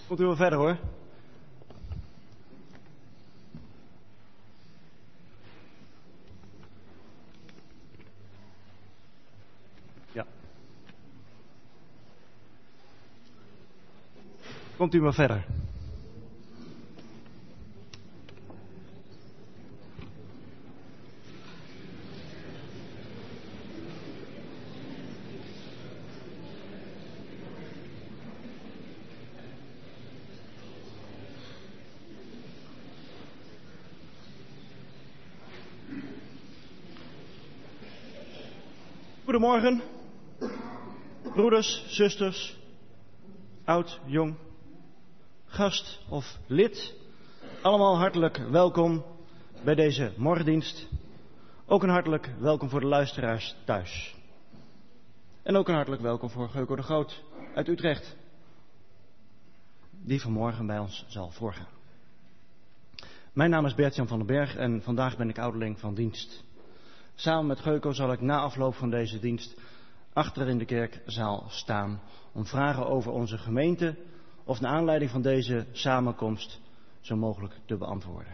Komt u wel verder hoor. Ja. Komt u maar verder. Goedemorgen, broeders, zusters, oud, jong, gast of lid. Allemaal hartelijk welkom bij deze morgendienst. Ook een hartelijk welkom voor de luisteraars thuis. En ook een hartelijk welkom voor Geuco de Groot uit Utrecht, die vanmorgen bij ons zal voorgaan. Mijn naam is Bert-Jan van den Berg en vandaag ben ik ouderling van dienst. Samen met Geuco zal ik na afloop van deze dienst achter in de kerkzaal staan om vragen over onze gemeente of naar aanleiding van deze samenkomst zo mogelijk te beantwoorden.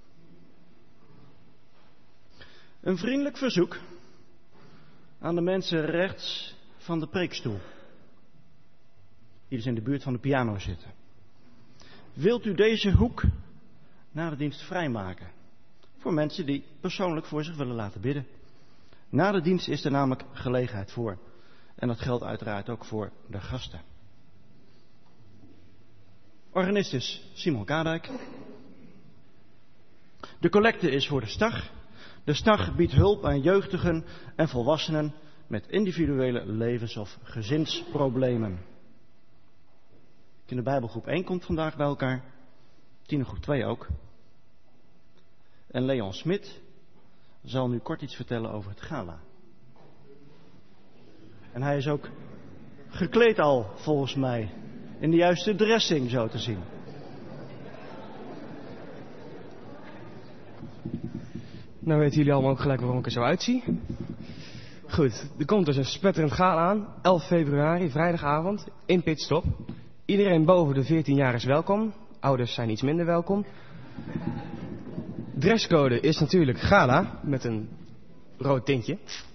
Een vriendelijk verzoek aan de mensen rechts van de preekstoel, die dus in de buurt van de piano zitten. Wilt u deze hoek na de dienst vrijmaken? Voor mensen die persoonlijk voor zich willen laten bidden. Na de dienst is er namelijk gelegenheid voor. En dat geldt uiteraard ook voor de gasten. Organist is Simon Kadijk. De collecte is voor de STAG. De STAG biedt hulp aan jeugdigen en volwassenen met individuele levens- of gezinsproblemen. Kinderbijbelgroep 1 komt vandaag bij elkaar. Tienergroep 2 ook. En Leon Smit zal nu kort iets vertellen over het gala. En hij is ook gekleed al, volgens mij, in de juiste dressing zo te zien. Nou weten jullie allemaal ook gelijk waarom ik er zo uitzie. Goed, er komt dus een spetterend gala aan, 11 februari, vrijdagavond, in Pitstop. Iedereen boven de 14 jaar is welkom, ouders zijn iets minder welkom. Dresscode is natuurlijk gala, met een rood tintje.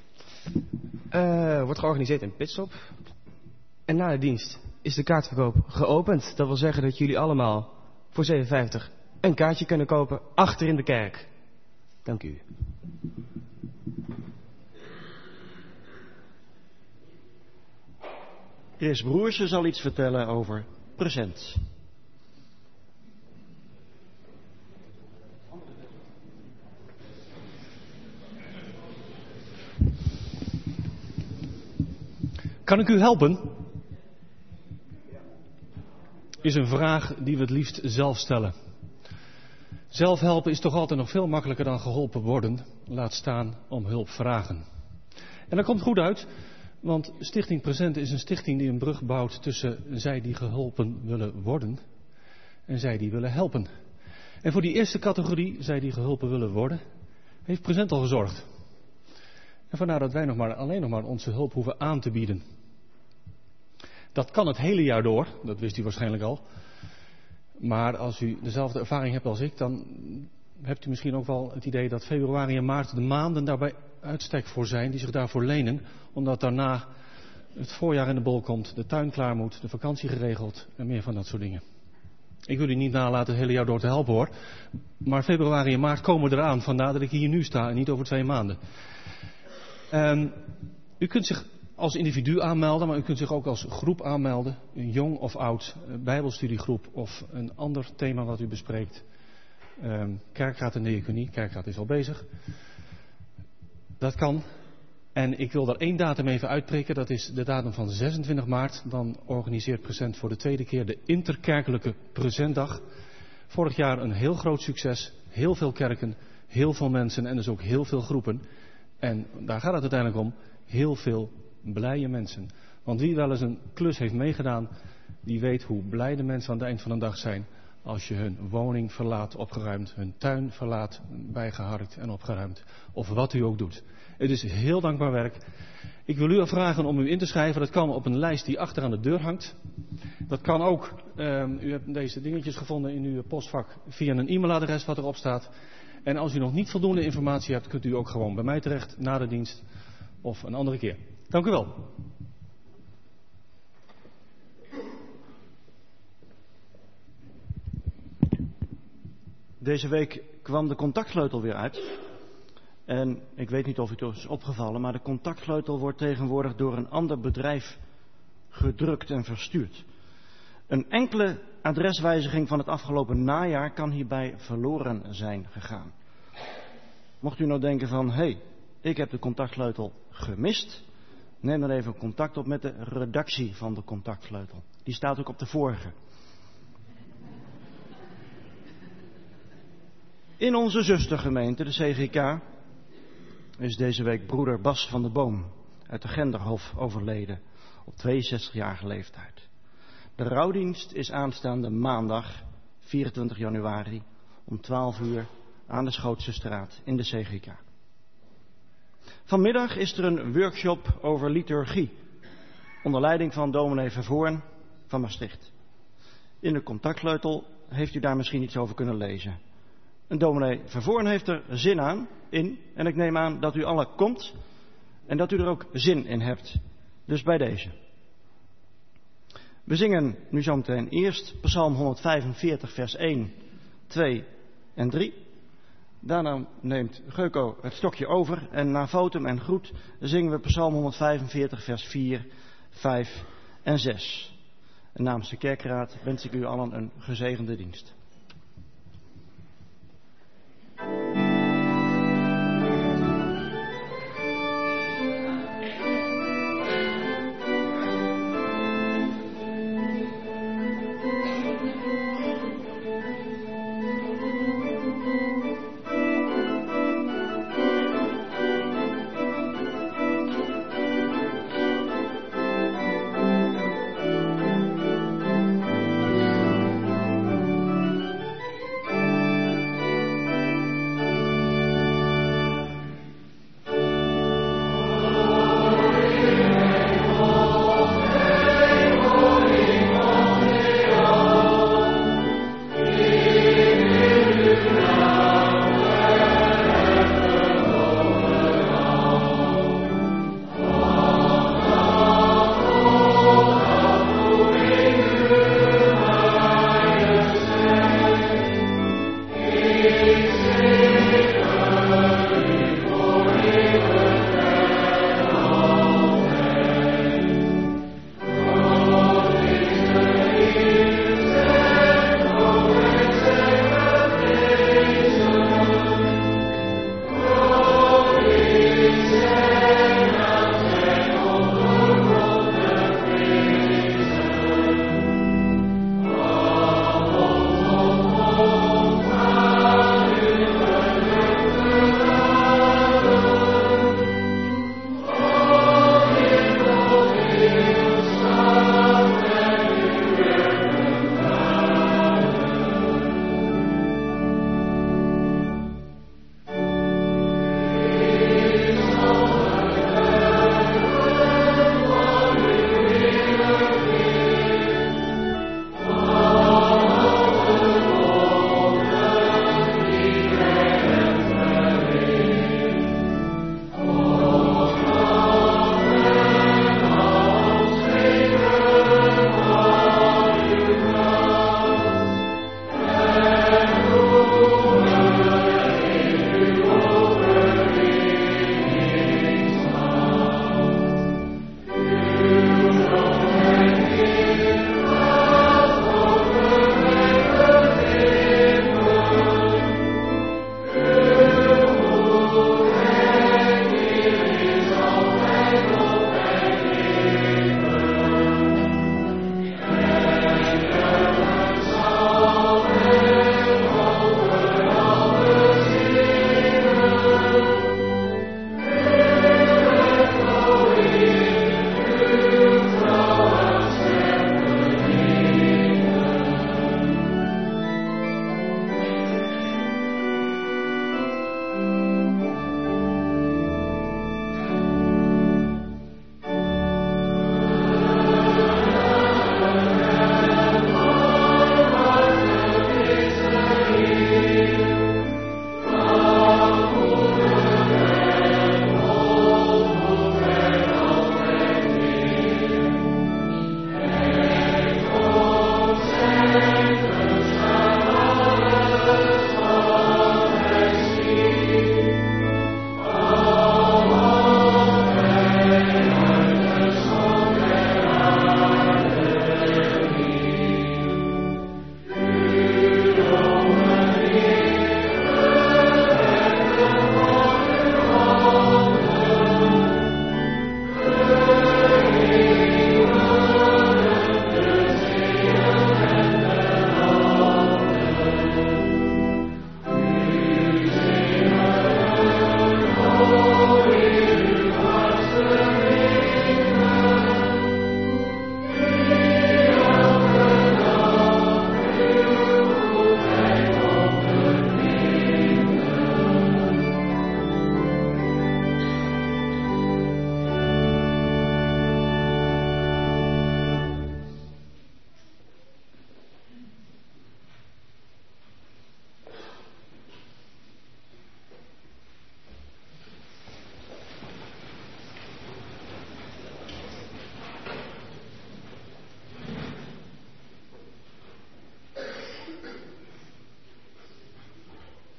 Wordt georganiseerd in Pitstop. En na de dienst is de kaartverkoop geopend. Dat wil zeggen dat jullie allemaal voor €7,50 een kaartje kunnen kopen achter in de kerk. Dank u. Chris Broersen zal iets vertellen over present. Kan ik u helpen? Is een vraag die we het liefst zelf stellen. Zelf helpen is toch altijd nog veel makkelijker dan geholpen worden. Laat staan om hulp vragen. En dat komt goed uit, want Stichting Present is een stichting die een brug bouwt tussen zij die geholpen willen worden en zij die willen helpen. En voor die eerste categorie, zij die geholpen willen worden, heeft Present al gezorgd. En vandaar dat wij alleen nog maar onze hulp hoeven aan te bieden. Dat kan het hele jaar door, dat wist u waarschijnlijk al. Maar als u dezelfde ervaring hebt als ik, dan hebt u misschien ook wel het idee dat februari en maart de maanden daarbij uitstek voor zijn, die zich daarvoor lenen. Omdat daarna het voorjaar in de bol komt, de tuin klaar moet, de vakantie geregeld en meer van dat soort dingen. Ik wil u niet nalaten het hele jaar door te helpen hoor. Maar februari en maart komen eraan, vandaar dat ik hier nu sta en niet over 2 maanden. U kunt zich als individu aanmelden, maar u kunt zich ook als groep aanmelden. Een jong of oud bijbelstudiegroep of een ander thema wat u bespreekt. Kerkraad en diaconie, kerkraad is al bezig. Dat kan. En ik wil daar 1 datum even uitprikken, dat is de datum van 26 maart. Dan organiseert Present voor de 2e keer de interkerkelijke Presentdag. Vorig jaar een heel groot succes, heel veel kerken, heel veel mensen en dus ook heel veel groepen. En daar gaat het uiteindelijk om, heel veel blije mensen. Want wie wel eens een klus heeft meegedaan, die weet hoe blij de mensen aan het eind van de dag zijn als je hun woning verlaat opgeruimd, hun tuin verlaat bijgeharkt en opgeruimd, of wat u ook doet. Het is heel dankbaar werk. Ik wil u vragen om u in te schrijven. Dat kan op een lijst die achter aan de deur hangt. Dat kan ook, u hebt deze dingetjes gevonden in uw postvak via een e-mailadres wat erop staat. En als u nog niet voldoende informatie hebt, kunt u ook gewoon bij mij terecht na de dienst of een andere keer. Dank u wel. Deze week kwam de contactsleutel weer uit. En ik weet niet of u het is opgevallen, maar de contactsleutel wordt tegenwoordig door een ander bedrijf gedrukt en verstuurd. Een enkele adreswijziging van het afgelopen najaar kan hierbij verloren zijn gegaan. Mocht u nou denken van, hé, ik heb de contactsleutel gemist, neem dan even contact op met de redactie van de contactsleutel. Die staat ook op de vorige. In onze zustergemeente, de CGK, is deze week broeder Bas van der Boom uit de Genderhof overleden op 62-jarige leeftijd. De rouwdienst is aanstaande maandag 24 januari om 12 uur aan de Schootse straat in de CGK. Vanmiddag is er een workshop over liturgie onder leiding van dominee Vervoorn van Maastricht. In de contactsleutel heeft u daar misschien iets over kunnen lezen. En dominee Vervoorn heeft er zin in en ik neem aan dat u allen komt en dat u er ook zin in hebt. Dus bij deze. We zingen nu zometeen eerst Psalm 145 vers 1, 2 en 3. Daarna neemt Geuko het stokje over en na votum en groet zingen we Psalm 145 vers 4, 5 en 6. En namens de kerkraad wens ik u allen een gezegende dienst.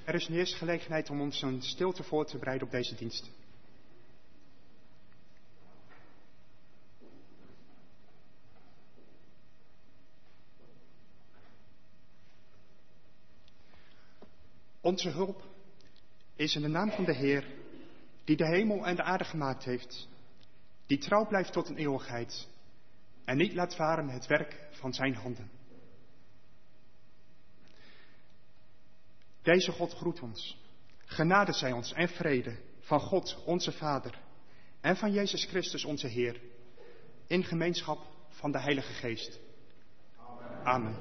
Er is nu eerst gelegenheid om ons een stilte voor te bereiden op deze dienst. Onze hulp is in de naam van de Heer, die de hemel en de aarde gemaakt heeft, die trouw blijft tot een eeuwigheid en niet laat varen het werk van zijn handen. Deze God groet ons. Genade zij ons en vrede van God onze Vader en van Jezus Christus onze Heer, in gemeenschap van de Heilige Geest. Amen.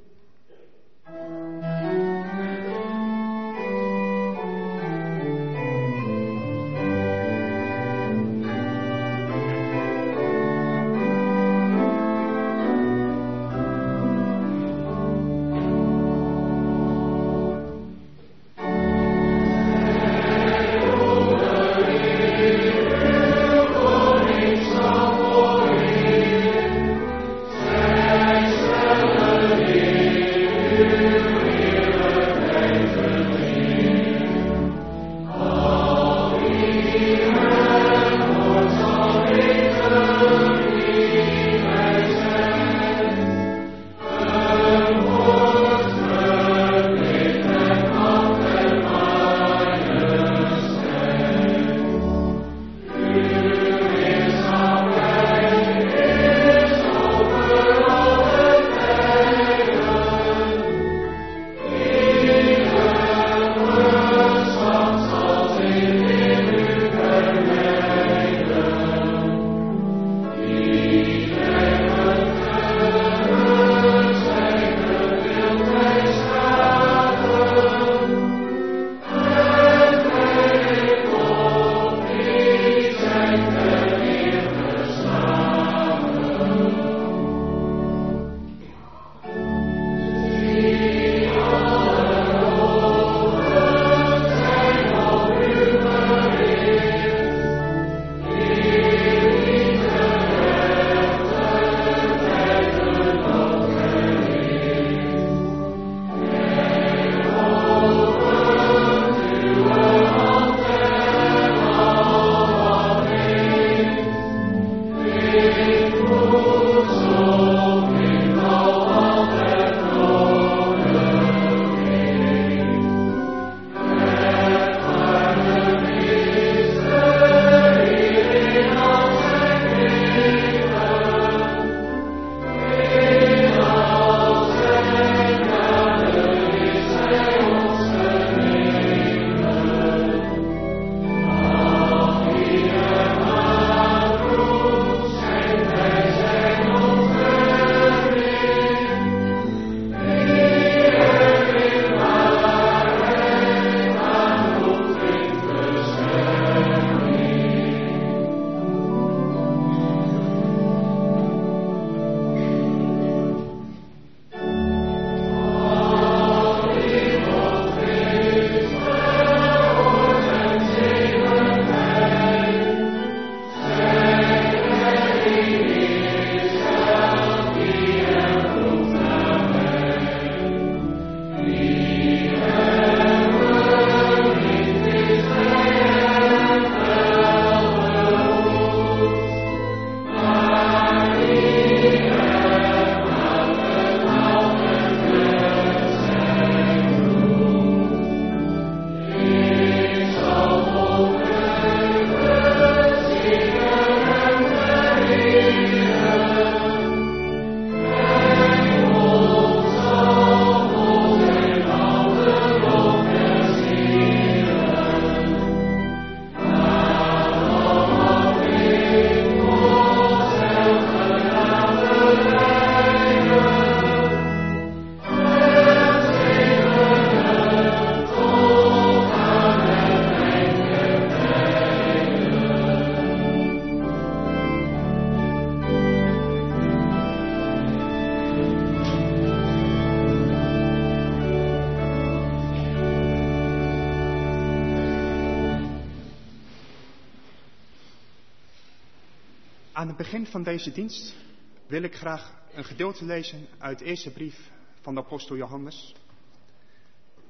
Aan het begin van deze dienst wil ik graag een gedeelte lezen uit de eerste brief van de apostel Johannes.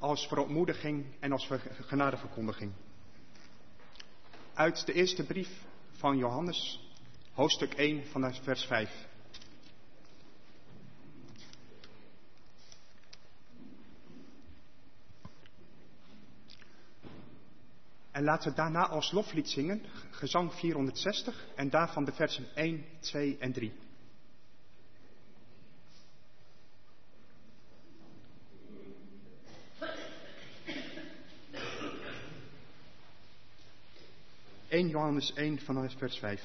als verontmoediging en als genadeverkondiging. Uit de eerste brief van Johannes, hoofdstuk 1 vanaf vers 5. En laten we daarna als loflied zingen, gezang 460 en daarvan de versen 1, 2 en 3. Johannes 1 vanaf vers 5.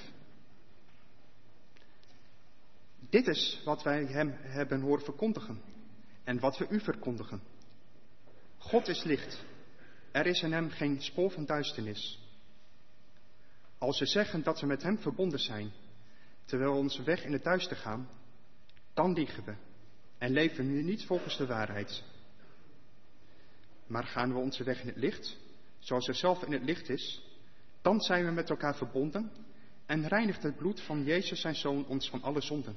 Dit is wat wij hem hebben horen verkondigen en wat we u verkondigen. God is licht. Er is in hem geen spoor van duisternis. Als we zeggen dat we met hem verbonden zijn, terwijl we onze weg in het duister gaan, dan liegen we en leven nu niet volgens de waarheid. Maar gaan we onze weg in het licht, zoals hij zelf in het licht is, dan zijn we met elkaar verbonden en reinigt het bloed van Jezus zijn Zoon ons van alle zonden.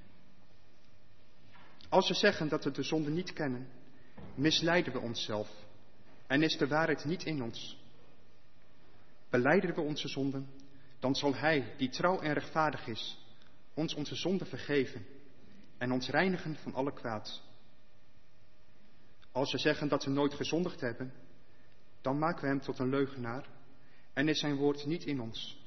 Als we zeggen dat we de zonde niet kennen, misleiden we onszelf en is de waarheid niet in ons. Belijden we onze zonden, dan zal Hij, die trouw en rechtvaardig is, ons onze zonden vergeven en ons reinigen van alle kwaad. Als we zeggen dat we nooit gezondigd hebben, dan maken we Hem tot een leugenaar en is zijn woord niet in ons.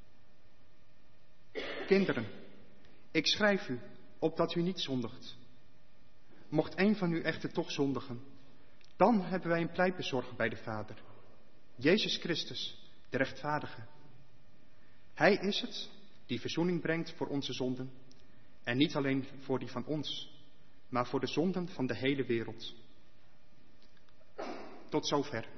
Kinderen, ik schrijf u, opdat u niet zondigt. Mocht een van u echter toch zondigen, dan hebben wij een pleitbezorger bij de Vader, Jezus Christus, de rechtvaardige. Hij is het die verzoening brengt voor onze zonden, en niet alleen voor die van ons, maar voor de zonden van de hele wereld. Tot zover.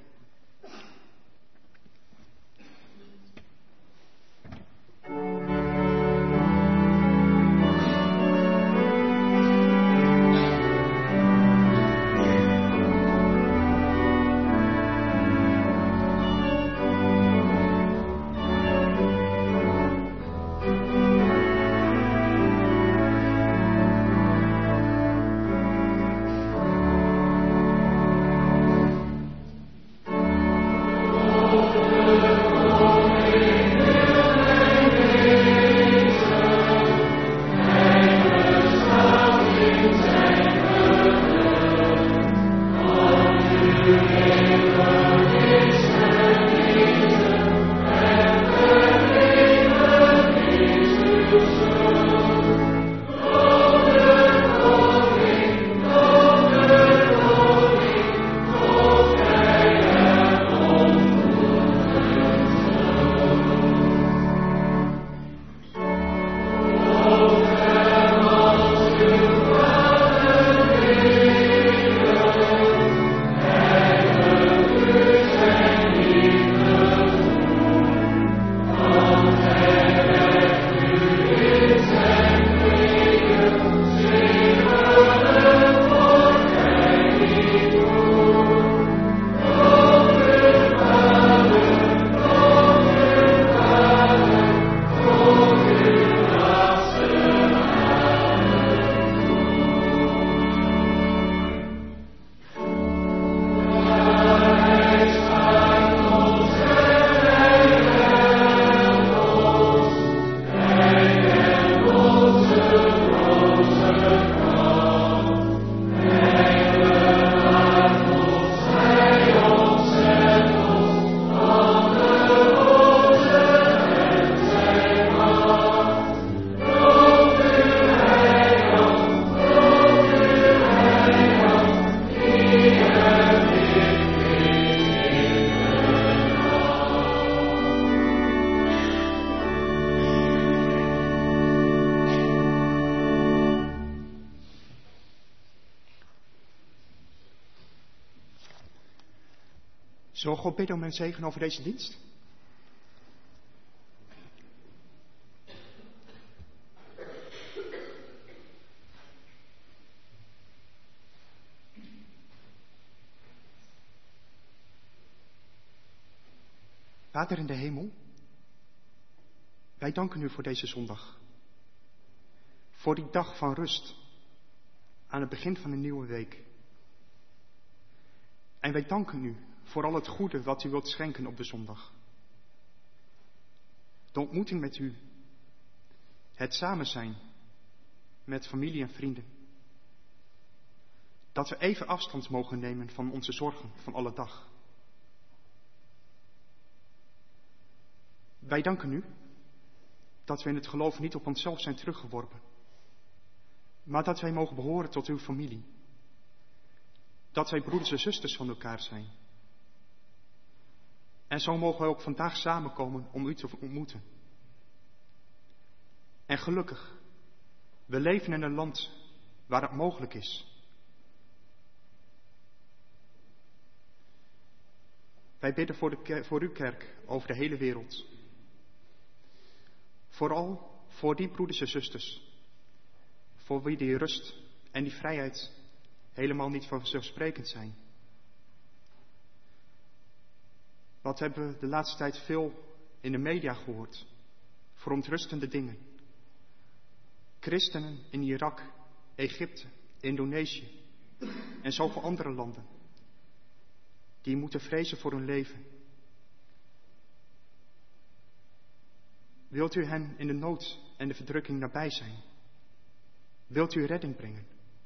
Zullen we God bidden om een zegen over deze dienst? Vader in de hemel, wij danken u voor deze zondag. Voor die dag van rust aan het begin van een nieuwe week. En wij danken u voor al het goede wat u wilt schenken op de zondag. De ontmoeting met u. Het samen zijn met familie en vrienden. Dat we even afstand mogen nemen van onze zorgen van alle dag. Wij danken u dat we in het geloof niet op onszelf zijn teruggeworpen. Maar dat wij mogen behoren tot uw familie. Dat wij broeders en zusters van elkaar zijn. En zo mogen wij ook vandaag samenkomen om u te ontmoeten. En gelukkig, we leven in een land waar het mogelijk is. Wij bidden voor uw kerk over de hele wereld. Vooral voor die broeders en zusters, voor wie die rust en die vrijheid helemaal niet vanzelfsprekend zijn. Wat hebben we de laatste tijd veel in de media gehoord? Verontrustende dingen. Christenen in Irak, Egypte, Indonesië en zoveel andere landen. Die moeten vrezen voor hun leven. Wilt u hen in de nood en de verdrukking nabij zijn? Wilt u redding brengen?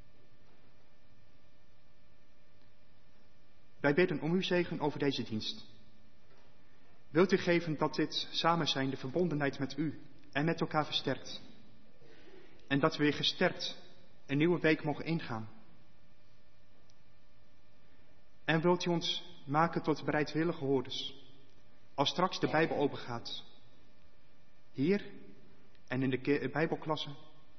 Wij bidden om uw zegen over deze dienst. Wilt u geven dat dit samen zijn de verbondenheid met u en met elkaar versterkt. En dat we weer gesterkt een nieuwe week mogen ingaan. En wilt u ons maken tot bereidwillige hoorders, als straks de Bijbel opengaat. Hier en in de Bijbelklassen.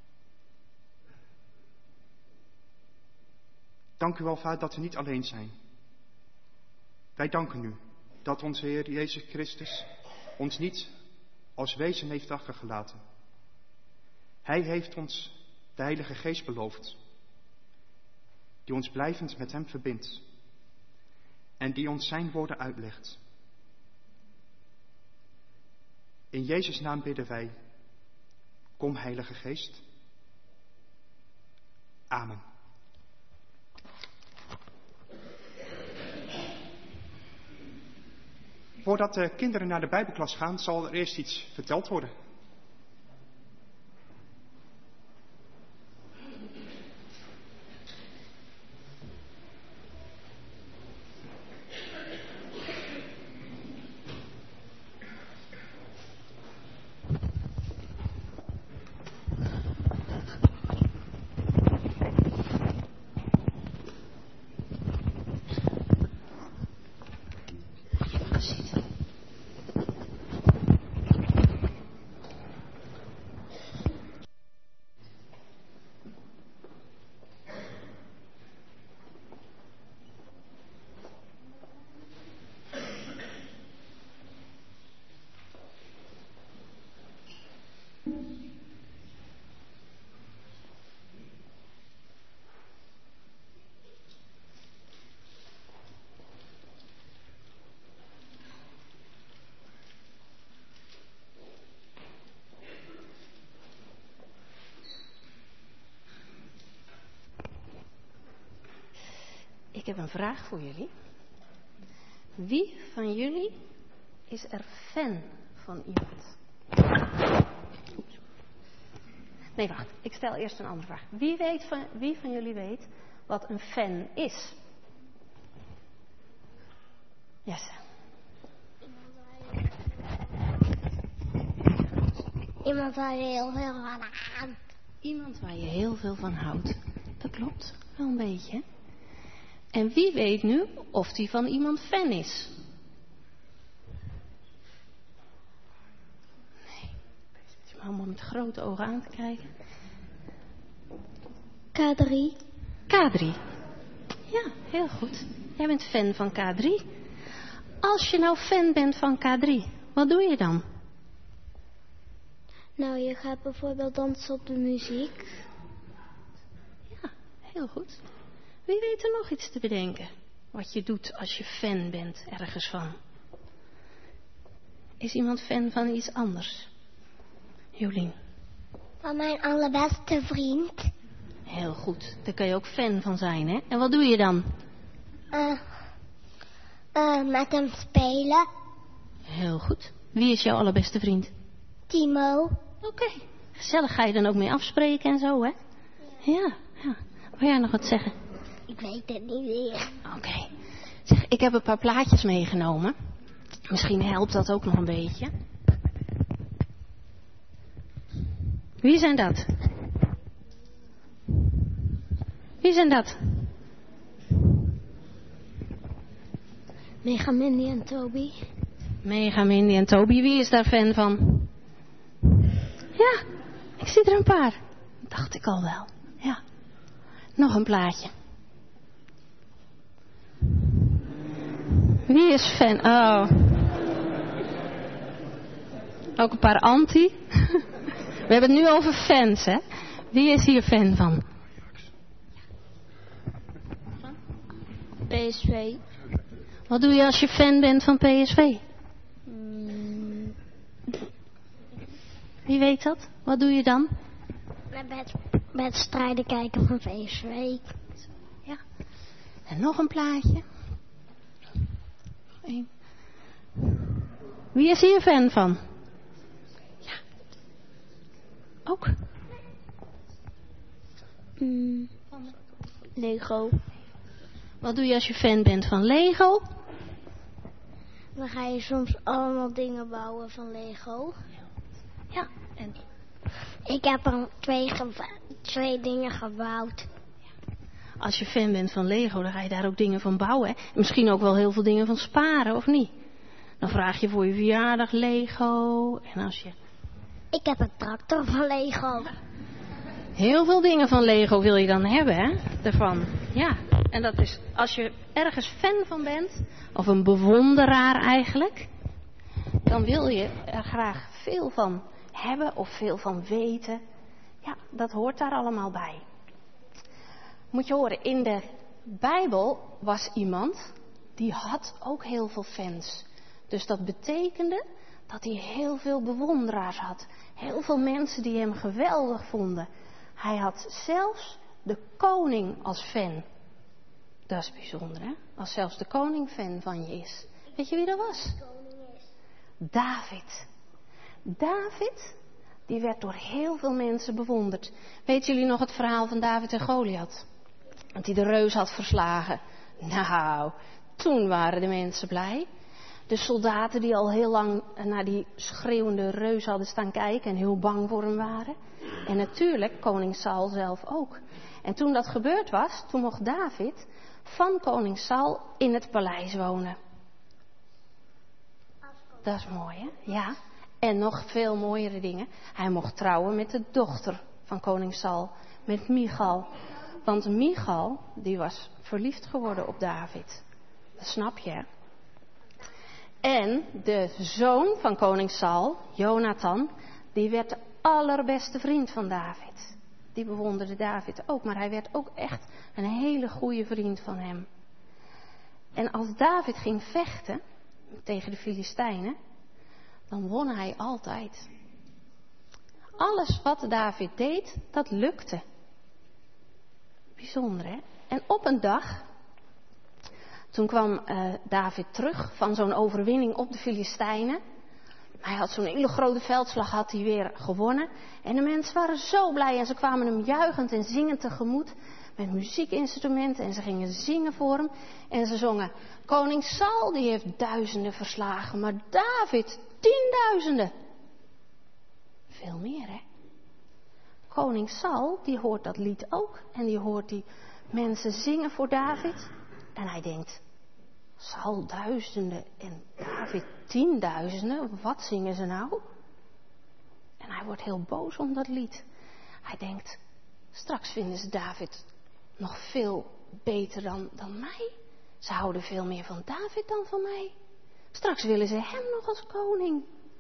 Dank u wel, Vader, dat we niet alleen zijn. Wij danken u dat onze Heer Jezus Christus ons niet als wezen heeft achtergelaten. Hij heeft ons de Heilige Geest beloofd, die ons blijvend met hem verbindt en die ons zijn woorden uitlegt. In Jezus' naam bidden wij, kom Heilige Geest. Amen. Voordat de kinderen naar de Bijbelklas gaan, zal er eerst iets verteld worden. Ik heb een vraag voor jullie. Wie van jullie is er fan van iemand? Nee, wacht. Ik stel eerst een andere vraag. Wie van jullie weet wat een fan is? Yes. Iemand waar je heel veel van houdt. Iemand waar je heel veel van houdt. Dat klopt. Wel een beetje. En wie weet nu of die van iemand fan is? Nee. Zit je me allemaal met grote ogen aan te kijken? K3. K3. Ja, heel goed. Jij bent fan van K3. Als je nou fan bent van K3, wat doe je dan? Nou, je gaat bijvoorbeeld dansen op de muziek. Ja, heel goed. Wie weet er nog iets te bedenken? Wat je doet als je fan bent ergens van. Is iemand fan van iets anders? Jolien. Van mijn allerbeste vriend. Heel goed. Daar kan je ook fan van zijn, hè? En wat doe je dan? Met hem spelen. Heel goed. Wie is jouw allerbeste vriend? Timo. Oké. Gezellig, ga je dan ook mee afspreken en zo, hè? Ja. Wil jij nog wat zeggen? Ik weet het niet meer. Oké. Zeg, ik heb een paar plaatjes meegenomen. Misschien helpt dat ook nog een beetje. Wie zijn dat? Wie zijn dat? Mega Mindy en Toby. Mega Mindy en Toby. Wie is daar fan van? Ja, ik zie er een paar. Dacht ik al wel. Ja. Nog een plaatje. Wie is fan? Oh. Ook een paar anti. We hebben het nu over fans, hè? Wie is hier fan van? PSV. Wat doe je als je fan bent van PSV? Wie weet dat? Wat doe je dan? Wedstrijden kijken van PSV. Ja. En nog een plaatje. Eén. Wie is hier fan van? Ja. Ook? Lego. Wat doe je als je fan bent van Lego? Dan ga je soms allemaal dingen bouwen van Lego. Ja. En Ik heb er twee dingen gebouwd. als je fan bent van Lego, dan ga je daar ook dingen van bouwen. Hè? Misschien ook wel heel veel dingen van sparen, of niet? Dan vraag je voor je verjaardag Lego. En als je Ik heb een tractor van Lego. heel veel dingen van Lego wil je dan hebben, hè? Daarvan. Ja. En dat is, als je ergens fan van bent, of een bewonderaar eigenlijk, dan wil je er graag veel van hebben of veel van weten. Ja, dat hoort daar allemaal bij. Moet je horen, in de Bijbel was iemand die had ook heel veel fans. Dus dat betekende dat hij heel veel bewonderaars had. Heel veel mensen die hem geweldig vonden. Hij had zelfs de koning als fan. Dat is bijzonder, hè? Als zelfs de koning fan van je is. Weet je wie dat was? David. David, die werd door heel veel mensen bewonderd. Weten jullie nog het verhaal van David en Goliath? Dat hij de reus had verslagen. Nou, toen waren de mensen blij. De soldaten die al heel lang naar die schreeuwende reus hadden staan kijken en heel bang voor hem waren. En natuurlijk koning Saul zelf ook. En toen dat gebeurd was, toen mocht David van koning Saul in het paleis wonen. Dat is mooi, hè? Ja. En nog veel mooiere dingen. Hij mocht trouwen met de dochter van koning Saul, met Michal. Want Michal, die was verliefd geworden op David. Dat snap je, hè? En de zoon van koning Saul, Jonathan, die werd de allerbeste vriend van David. Die bewonderde David ook, maar hij werd ook echt een hele goede vriend van hem. En als David ging vechten tegen de Filistijnen, dan won hij altijd. Alles wat David deed, dat lukte. Bijzonder, hè? En op een dag, toen kwam David terug van zo'n overwinning op de Filistijnen. Hij had zo'n hele grote veldslag, had hij weer gewonnen. En de mensen waren zo blij en ze kwamen hem juichend en zingend tegemoet. Met muziekinstrumenten en ze gingen zingen voor hem. En ze zongen, koning Saul die heeft duizenden verslagen, maar David 10.000. Veel meer, hè? Koning Saul, die hoort dat lied ook. En die hoort die mensen zingen voor David. En hij denkt, Saul duizenden en David 10.000, wat zingen ze nou? En hij wordt heel boos om dat lied. Hij denkt, straks vinden ze David nog veel beter dan mij. Ze houden veel meer van David dan van mij. Straks willen ze hem nog als koning.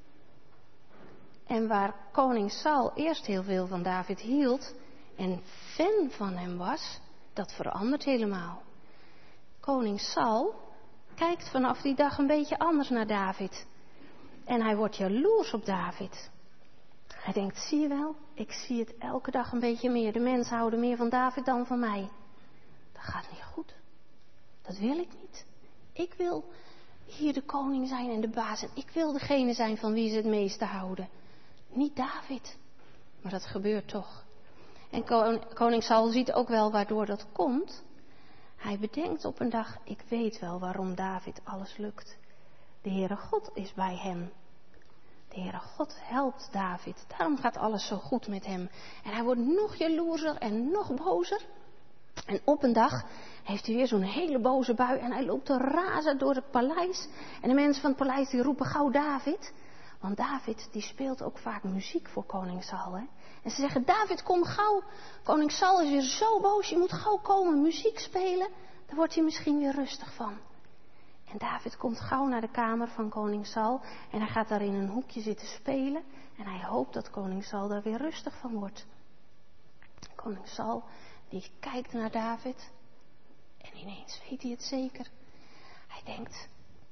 En waar koning Saul eerst heel veel van David hield en fan van hem was, dat verandert helemaal. Koning Saul kijkt vanaf die dag een beetje anders naar David. En hij wordt jaloers op David. Hij denkt, zie je wel, ik zie het elke dag een beetje meer. De mensen houden meer van David dan van mij. Dat gaat niet goed. Dat wil ik niet. Ik wil hier de koning zijn en de baas. En ik wil degene zijn van wie ze het meeste houden. Niet David. Maar dat gebeurt toch. En koning Saul ziet ook wel waardoor dat komt. Hij bedenkt op een dag, ik weet wel waarom David alles lukt. De Heere God is bij hem. De Heere God helpt David. Daarom gaat alles zo goed met hem. En hij wordt nog jaloerser en nog bozer. En op een dag heeft hij weer zo'n hele boze bui. En hij loopt te razen door het paleis. En de mensen van het paleis die roepen gauw David. Want David die speelt ook vaak muziek voor koning Saul. Hè? En ze zeggen, David kom gauw. Koning Saul is weer zo boos. Je moet gauw komen muziek spelen. Daar wordt hij misschien weer rustig van. En David komt gauw naar de kamer van koning Saul. En hij gaat daar in een hoekje zitten spelen. En hij hoopt dat koning Saul daar weer rustig van wordt. Koning Saul die kijkt naar David. En ineens weet hij het zeker. Hij denkt,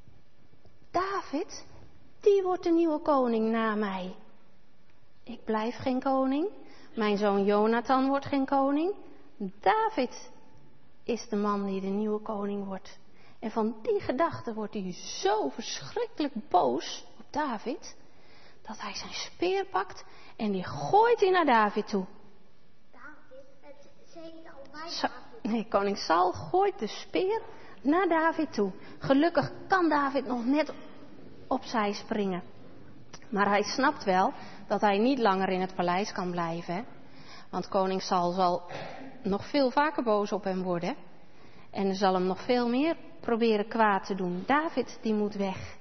David, die wordt de nieuwe koning na mij. Ik blijf geen koning. Mijn zoon Jonathan wordt geen koning. David is de man die de nieuwe koning wordt. En van die gedachte wordt hij zo verschrikkelijk boos op David, dat hij zijn speer pakt en die gooit hij naar David toe. David, het zei al bij David. Nee, koning Saul gooit de speer naar David toe. Gelukkig kan David nog net opzij springen. Maar hij snapt wel dat hij niet langer in het paleis kan blijven. Hè? Want koning Saul zal nog veel vaker boos op hem worden. En zal hem nog veel meer proberen kwaad te doen. David, die moet weg.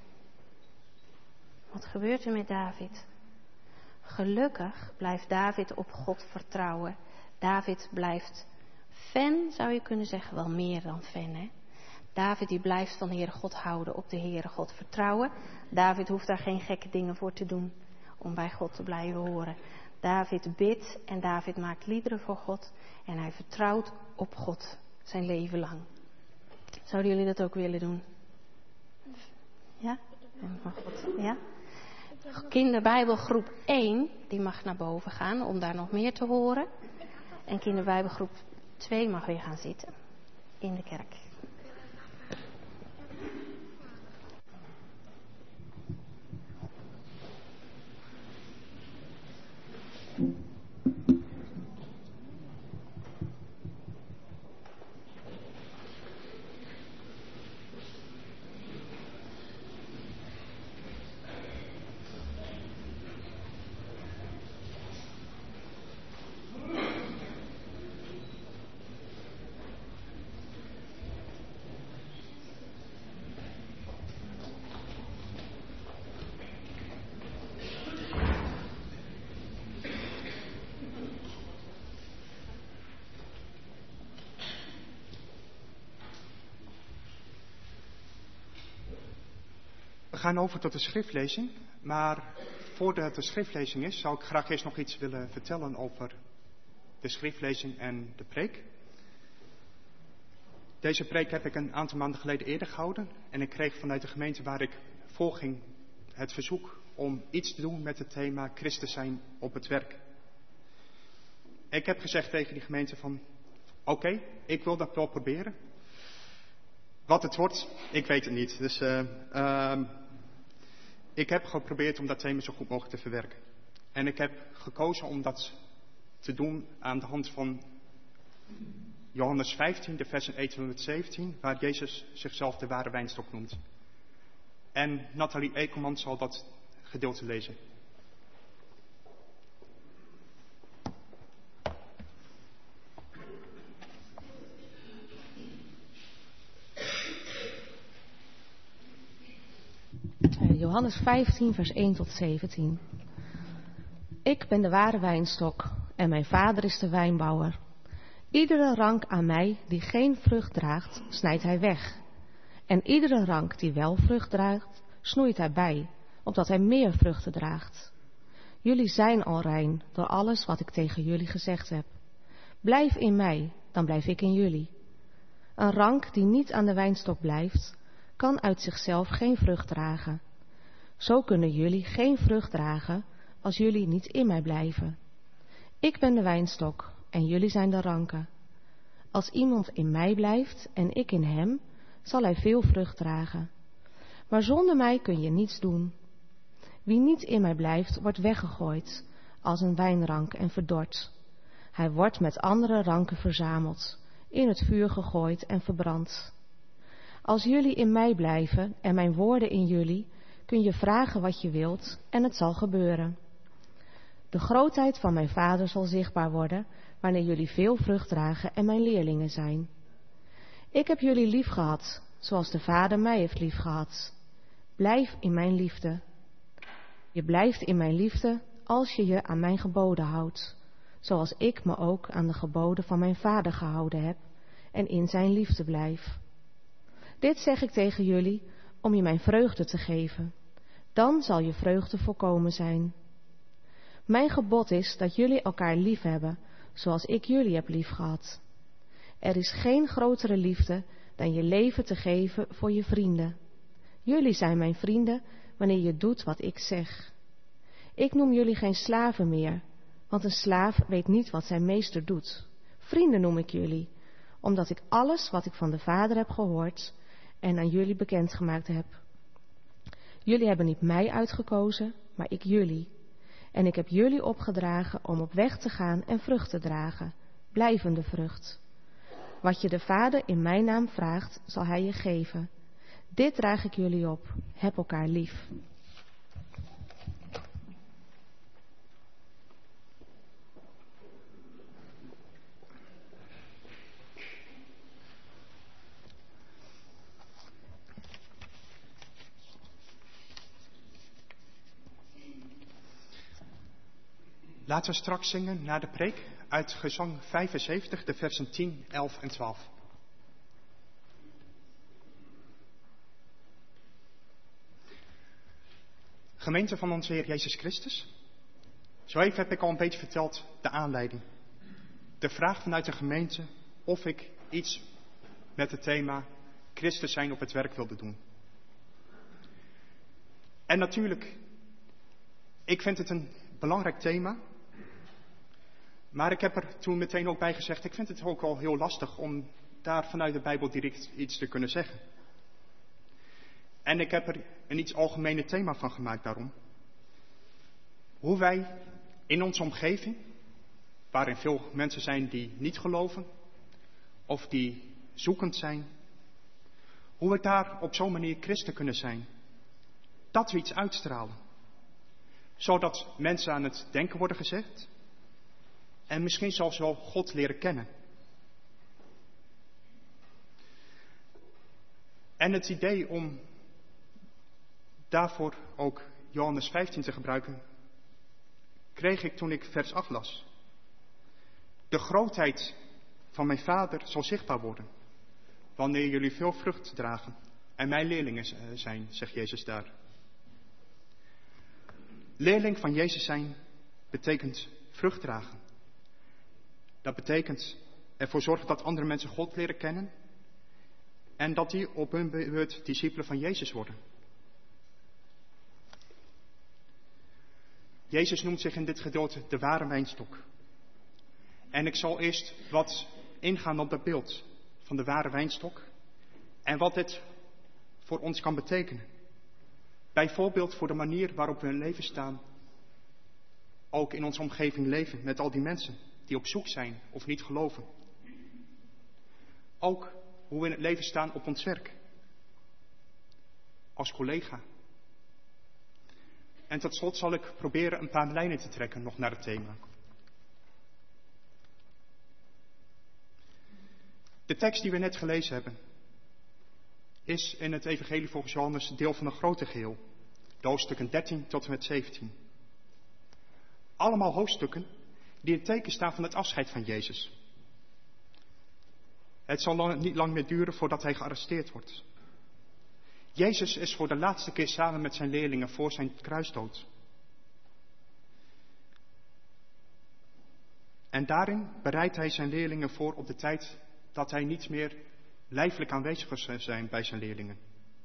Wat gebeurt er met David? Gelukkig blijft David op God vertrouwen. David blijft fan, zou je kunnen zeggen, wel meer dan fan, hè? David die blijft van de Heere God houden, op de Heere God vertrouwen. David hoeft daar geen gekke dingen voor te doen om bij God te blijven horen. David bidt en David maakt liederen voor God en hij vertrouwt op God zijn leven lang. Zouden jullie dat ook willen doen? Ja? Ja? Kinderbijbelgroep 1, die mag naar boven gaan om daar nog meer te horen. En kinderbijbelgroep 2 mag weer gaan zitten in de kerk. We gaan over tot de schriftlezing, maar voordat het de schriftlezing is, zou ik graag eerst nog iets willen vertellen over de schriftlezing en de preek. Deze preek heb ik een aantal maanden geleden eerder gehouden en ik kreeg vanuit de gemeente waar ik volging het verzoek om iets te doen met het thema Christus zijn op het werk. Ik heb gezegd tegen die gemeente van, oké, ik wil dat wel proberen. Wat het wordt, ik weet het niet. Dus ik heb geprobeerd om dat thema zo goed mogelijk te verwerken. En ik heb gekozen om dat te doen aan de hand van Johannes 15, de versen 1 tot 17, waar Jezus zichzelf de ware wijnstok noemt. En Nathalie Ekelman zal dat gedeelte lezen. Johannes 15, vers 1 tot 17. Ik ben de ware wijnstok en mijn vader is de wijnbouwer. Iedere rank aan mij die geen vrucht draagt, snijdt hij weg. En iedere rank die wel vrucht draagt, snoeit hij bij, opdat hij meer vruchten draagt. Jullie zijn al rein door alles wat ik tegen jullie gezegd heb. Blijf in mij, dan blijf ik in jullie. Een rank die niet aan de wijnstok blijft, kan uit zichzelf geen vrucht dragen. Zo kunnen jullie geen vrucht dragen als jullie niet in mij blijven. Ik ben de wijnstok en jullie zijn de ranken. Als iemand in mij blijft en ik in hem, zal hij veel vrucht dragen. Maar zonder mij kun je niets doen. Wie niet in mij blijft, wordt weggegooid als een wijnrank en verdord. Hij wordt met andere ranken verzameld, in het vuur gegooid en verbrand. Als jullie in mij blijven en mijn woorden in jullie, kun je vragen wat je wilt en het zal gebeuren. De grootheid van mijn Vader zal zichtbaar worden wanneer jullie veel vrucht dragen en mijn leerlingen zijn. Ik heb jullie lief gehad, zoals de Vader mij heeft lief gehad. Blijf in mijn liefde. Je blijft in mijn liefde als je je aan mijn geboden houdt, zoals ik me ook aan de geboden van mijn Vader gehouden heb en in zijn liefde blijf. Dit zeg ik tegen jullie om je mijn vreugde te geven. Dan zal je vreugde volkomen zijn. Mijn gebod is dat jullie elkaar lief hebben, zoals ik jullie heb lief gehad. Er is geen grotere liefde dan je leven te geven voor je vrienden. Jullie zijn mijn vrienden wanneer je doet wat ik zeg. Ik noem jullie geen slaven meer, want een slaaf weet niet wat zijn meester doet. Vrienden noem ik jullie, omdat ik alles wat ik van de Vader heb gehoord en aan jullie bekendgemaakt heb. Jullie hebben niet mij uitgekozen, maar ik jullie. En ik heb jullie opgedragen om op weg te gaan en vrucht te dragen, blijvende vrucht. Wat je de Vader in mijn naam vraagt, zal hij je geven. Dit draag ik jullie op. Heb elkaar lief. Laten we straks zingen na de preek uit gezang 75, de versen 10, 11 en 12. Gemeente van onze Heer Jezus Christus. Zo even heb ik al een beetje verteld de aanleiding. De vraag vanuit de gemeente of ik iets met het thema Christus zijn op het werk wilde doen. En natuurlijk, ik vind het een belangrijk thema. Maar ik heb er toen meteen ook bij gezegd, ik vind het ook al heel lastig om daar vanuit de Bijbel direct iets te kunnen zeggen. En ik heb er een iets algemene thema van gemaakt daarom. Hoe wij in onze omgeving, waarin veel mensen zijn die niet geloven, of die zoekend zijn, hoe we daar op zo'n manier christen kunnen zijn. Dat we iets uitstralen. Zodat mensen aan het denken worden gezet. En misschien zelfs wel God leren kennen. En het idee om daarvoor ook Johannes 15 te gebruiken, kreeg ik toen ik vers 8 las. De grootheid van mijn Vader zal zichtbaar worden, wanneer jullie veel vrucht dragen en mijn leerlingen zijn, zegt Jezus daar. Leerling van Jezus zijn betekent vrucht dragen. Dat betekent ervoor zorgen dat andere mensen God leren kennen en dat die op hun beurt discipelen van Jezus worden. Jezus noemt zich in dit gedeelte de ware wijnstok. En ik zal eerst wat ingaan op dat beeld van de ware wijnstok en wat dit voor ons kan betekenen. Bijvoorbeeld voor de manier waarop we in leven staan, ook in onze omgeving leven met al die mensen die op zoek zijn of niet geloven. Ook hoe we in het leven staan op ons werk, als collega. En tot slot zal ik proberen een paar lijnen te trekken nog naar het thema. De tekst die we net gelezen hebben is in het Evangelie volgens Johannes deel van een grote geheel. De hoofdstukken 13 tot en met 17. Allemaal hoofdstukken die in teken staan van het afscheid van Jezus. Het zal niet lang meer duren voordat hij gearresteerd wordt. Jezus is voor de laatste keer samen met zijn leerlingen voor zijn kruisdood. En daarin bereidt hij zijn leerlingen voor op de tijd dat hij niet meer lijfelijk aanwezig zal zijn bij zijn leerlingen.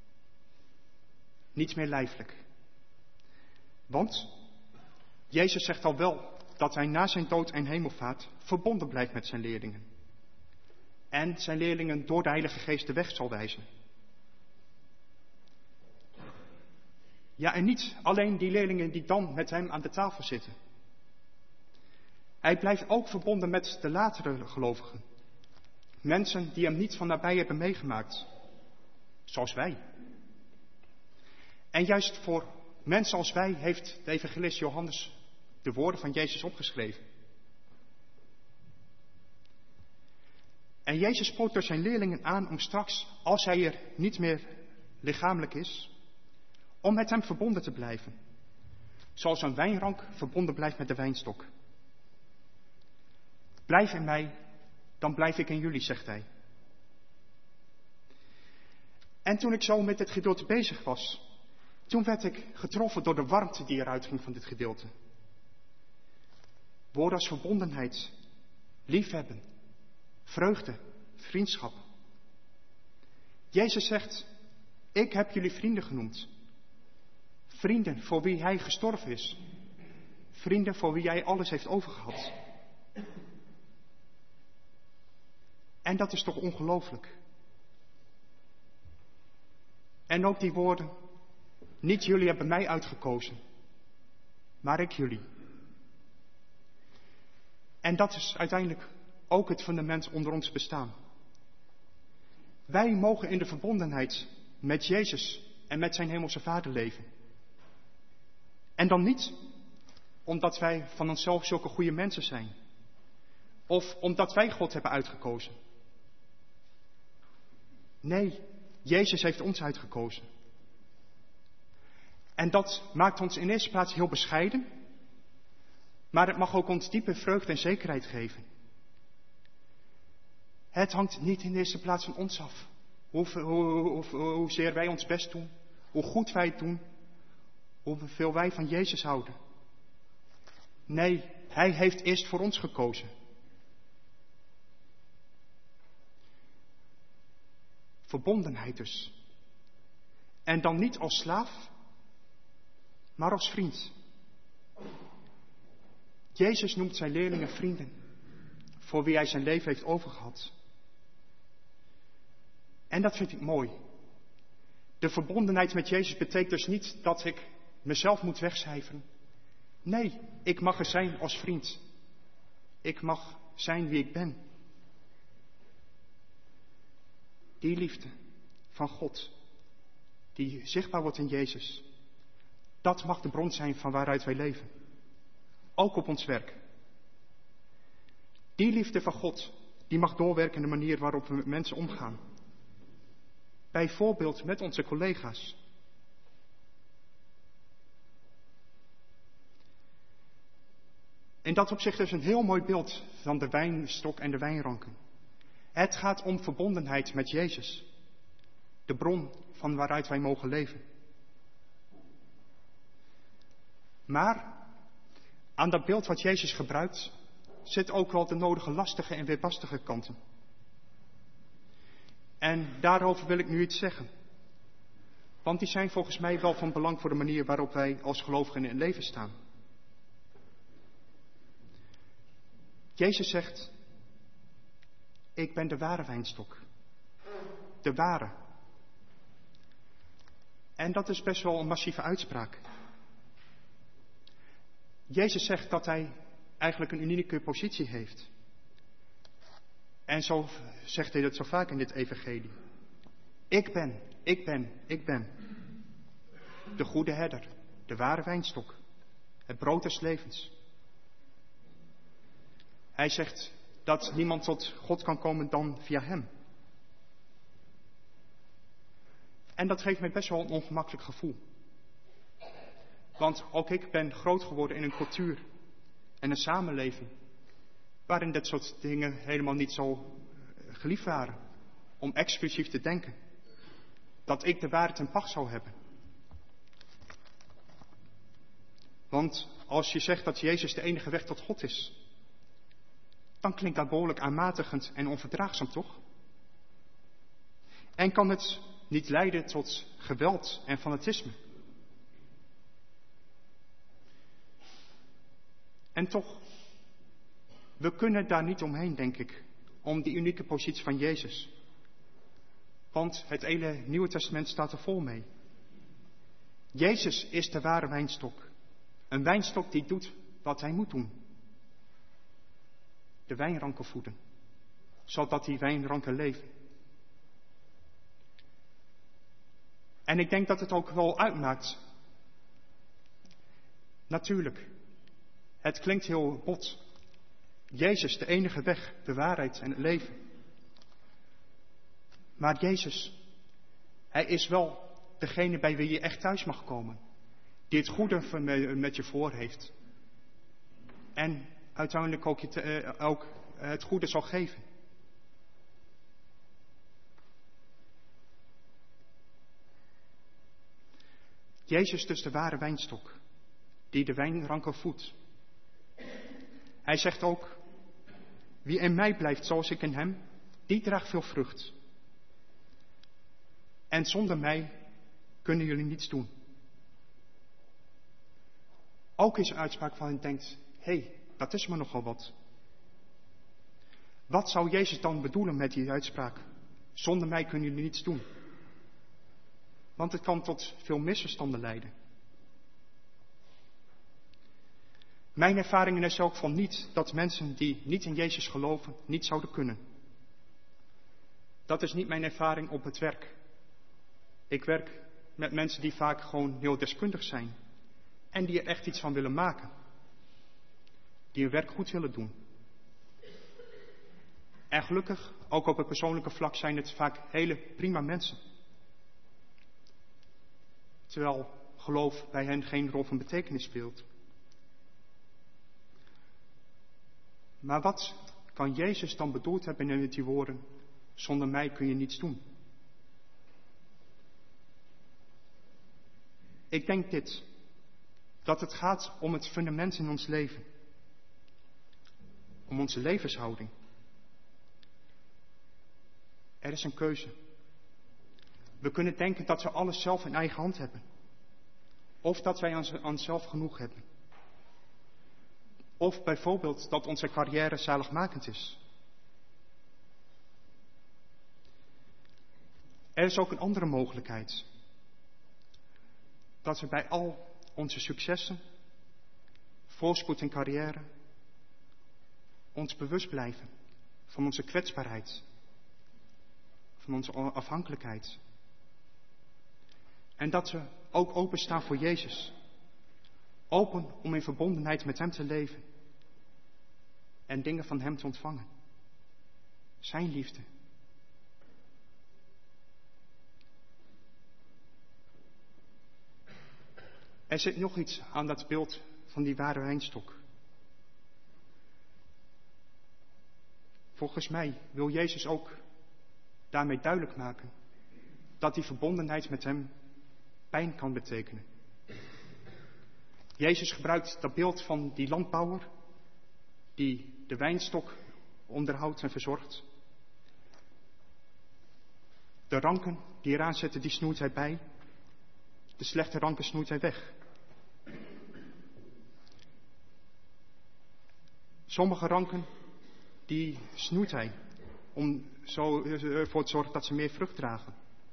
Niet meer lijfelijk. Want Jezus zegt al wel dat hij na zijn dood en hemelvaart verbonden blijft met zijn leerlingen. En zijn leerlingen door de Heilige Geest de weg zal wijzen Ja, en niet alleen die leerlingen die dan met hem aan de tafel zitten. Hij blijft ook verbonden met de latere gelovigen. Mensen die hem niet van nabij hebben meegemaakt. Zoals wij. En juist voor mensen als wij heeft de evangelist Johannes de woorden van Jezus opgeschreven. En Jezus spoort door zijn leerlingen aan om straks, als hij er niet meer lichamelijk is, om met hem verbonden te blijven. Zoals een wijnrank verbonden blijft met de wijnstok. Blijf in mij, dan blijf ik in jullie, zegt hij. En toen ik zo met dit gedeelte bezig was, toen werd ik getroffen door de warmte die eruit ging van dit gedeelte. Woorden als verbondenheid, liefhebben, vreugde, vriendschap. Jezus zegt, ik heb jullie vrienden genoemd. Vrienden voor wie hij gestorven is. Vrienden voor wie hij alles heeft overgehad. En dat is toch ongelooflijk. En ook die woorden, niet jullie hebben mij uitgekozen, maar ik jullie. En dat is uiteindelijk ook het fundament onder ons bestaan. Wij mogen in de verbondenheid met Jezus en met zijn hemelse Vader leven. En dan niet omdat wij van onszelf zulke goede mensen zijn. Of omdat wij God hebben uitgekozen. Nee, Jezus heeft ons uitgekozen. En dat maakt ons in eerste plaats heel bescheiden. Maar het mag ook ons diepe vreugde en zekerheid geven. Het hangt niet in de eerste plaats van ons af. Hoezeer wij ons best doen. Hoe goed wij het doen. Hoeveel wij van Jezus houden. Nee, hij heeft eerst voor ons gekozen. Verbondenheid dus. En dan niet als slaaf, maar als vriend. Jezus noemt zijn leerlingen vrienden, voor wie hij zijn leven heeft overgehad. En dat vind ik mooi. De verbondenheid met Jezus betekent dus niet dat ik mezelf moet wegcijferen. Nee, ik mag er zijn als vriend. Ik mag zijn wie ik ben. Die liefde van God, die zichtbaar wordt in Jezus, dat mag de bron zijn van waaruit wij leven. Ook op ons werk. Die liefde van God, die mag doorwerken in de manier waarop we met mensen omgaan. Bijvoorbeeld met onze collega's. In dat opzicht is een heel mooi beeld van de wijnstok en de wijnranken. Het gaat om verbondenheid met Jezus. De bron van waaruit wij mogen leven. Maar aan dat beeld wat Jezus gebruikt, zit ook wel de nodige lastige en weerbarstige kanten. En daarover wil ik nu iets zeggen. Want die zijn volgens mij wel van belang voor de manier waarop wij als gelovigen in het leven staan. Jezus zegt, ik ben de ware wijnstok. De ware. En dat is best wel een massieve uitspraak. Jezus zegt dat hij eigenlijk een unieke positie heeft. En zo zegt hij dat zo vaak in dit evangelie. Ik ben. De goede herder, de ware wijnstok, het brood des levens. Hij zegt dat niemand tot God kan komen dan via hem. En dat geeft mij best wel een ongemakkelijk gevoel. Want ook ik ben groot geworden in een cultuur en een samenleving waarin dit soort dingen helemaal niet zo geliefd waren. Om exclusief te denken dat ik de waarheid in pacht zou hebben. Want als je zegt dat Jezus de enige weg tot God is, dan klinkt dat behoorlijk aanmatigend en onverdraagzaam, toch? En kan het niet leiden tot geweld en fanatisme? En toch, we kunnen daar niet omheen, denk ik, om die unieke positie van Jezus. Want het hele Nieuwe Testament staat er vol mee. Jezus is de ware wijnstok. Een wijnstok die doet wat hij moet doen. De wijnranken voeden, zodat die wijnranken leven. En ik denk dat het ook wel uitmaakt. Natuurlijk, het klinkt heel bot. Jezus, de enige weg, de waarheid en het leven. Maar Jezus, hij is wel degene bij wie je echt thuis mag komen. Die het goede met je voor heeft. En uiteindelijk ook het goede zal geven. Jezus dus de ware wijnstok, die de wijnranken voedt. Hij zegt ook, wie in mij blijft zoals ik in hem, die draagt veel vrucht. En zonder mij kunnen jullie niets doen. Ook is een uitspraak van hen denkt, hé, dat is me nogal wat. Wat zou Jezus dan bedoelen met die uitspraak? Zonder mij kunnen jullie niets doen. Want het kan tot veel misverstanden leiden. Mijn ervaringen is ook van niet dat mensen die niet in Jezus geloven, niet zouden kunnen. Dat is niet mijn ervaring op het werk. Ik werk met mensen die vaak gewoon heel deskundig zijn. En die er echt iets van willen maken. Die hun werk goed willen doen. En gelukkig, ook op het persoonlijke vlak, zijn het vaak hele prima mensen. Terwijl geloof bij hen geen rol van betekenis speelt. Maar wat kan Jezus dan bedoeld hebben in die woorden? Zonder mij kun je niets doen. Ik denk dit. Dat het gaat om het fundament in ons leven. Om onze levenshouding. Er is een keuze. We kunnen denken dat we alles zelf in eigen hand hebben. Of dat wij aan zelf genoeg hebben. Of bijvoorbeeld dat onze carrière zaligmakend is. Er is ook een andere mogelijkheid. Dat we bij al onze successen, voorspoed en carrière, ons bewust blijven van onze kwetsbaarheid, van onze afhankelijkheid. En dat we ook openstaan voor Jezus. Open om in verbondenheid met Hem te leven. En dingen van Hem te ontvangen. Zijn liefde. Er zit nog iets aan dat beeld van die ware wijnstok. Volgens mij wil Jezus ook daarmee duidelijk maken dat die verbondenheid met Hem pijn kan betekenen. Jezus gebruikt dat beeld van die landbouwer die de wijnstok onderhoudt en verzorgt. De ranken die eraan zitten, die snoeit hij bij. De slechte ranken snoeit hij weg. Sommige ranken, die snoeit hij om zo ervoor te zorgen dat ze meer vrucht dragen.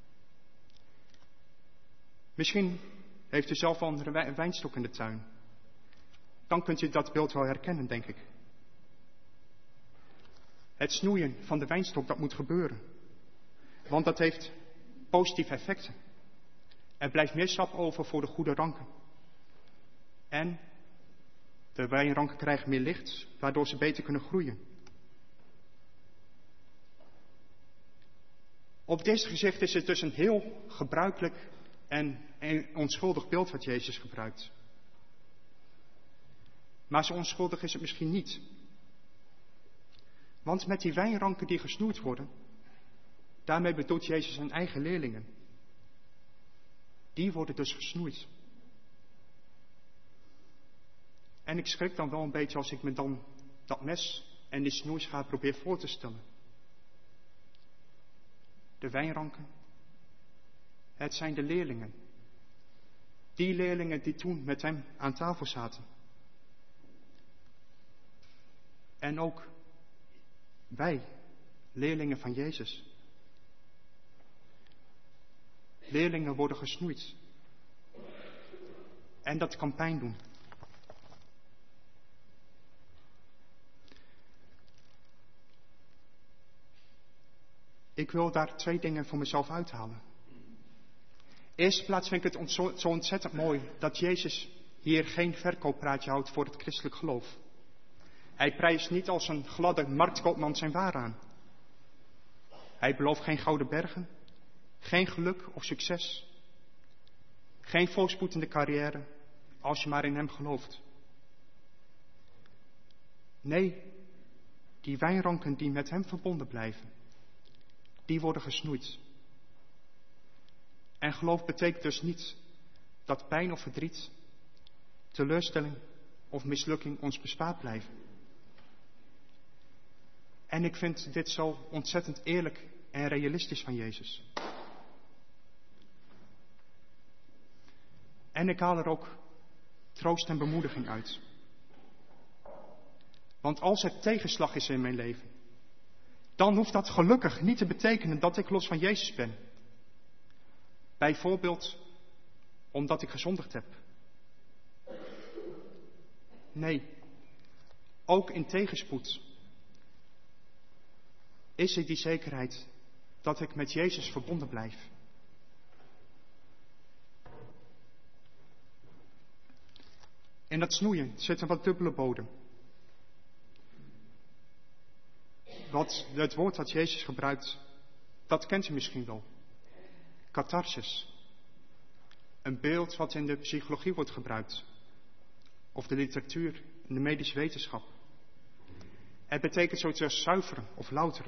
Misschien heeft u zelf al een wijnstok in de tuin. Dan kunt u dat beeld wel herkennen, denk ik. Het snoeien van de wijnstok, dat moet gebeuren. Want dat heeft positieve effecten. Er blijft meer sap over voor de goede ranken. En de wijnranken krijgen meer licht, waardoor ze beter kunnen groeien. Op dit gezicht is het dus een heel gebruikelijk en onschuldig beeld wat Jezus gebruikt. Maar zo onschuldig is het misschien niet. Want met die wijnranken die gesnoeid worden, daarmee bedoelt Jezus zijn eigen leerlingen. Die worden dus gesnoeid. En ik schrik dan wel een beetje als ik me dan dat mes en die snoeischaar probeer voor te stellen. De wijnranken, het zijn de leerlingen. Die leerlingen die toen met hem aan tafel zaten. En ook wij, leerlingen van Jezus. Leerlingen worden gesnoeid. En dat kan pijn doen. Ik wil daar 2 dingen voor mezelf uithalen. Eerst plaats vind ik het zo ontzettend mooi dat Jezus hier geen verkooppraatje houdt voor het christelijk geloof. Hij prijst niet als een gladde marktkoopman zijn waar aan. Hij belooft geen gouden bergen, geen geluk of succes, geen voorspoed in de carrière, als je maar in hem gelooft. Nee, die wijnranken die met hem verbonden blijven, die worden gesnoeid. En geloof betekent dus niet dat pijn of verdriet, teleurstelling of mislukking ons bespaard blijven. En ik vind dit zo ontzettend eerlijk en realistisch van Jezus. En ik haal er ook troost en bemoediging uit. Want als er tegenslag is in mijn leven, dan hoeft dat gelukkig niet te betekenen dat ik los van Jezus ben. Bijvoorbeeld omdat ik gezondigd heb. Nee, ook in tegenspoed is er die zekerheid dat ik met Jezus verbonden blijf. In dat snoeien zit een wat dubbele bodem. Het woord dat Jezus gebruikt, dat kent u misschien wel. Catharsis. Een beeld wat in de psychologie wordt gebruikt. Of de literatuur en de medische wetenschap. Het betekent zoiets als zuiveren of louteren.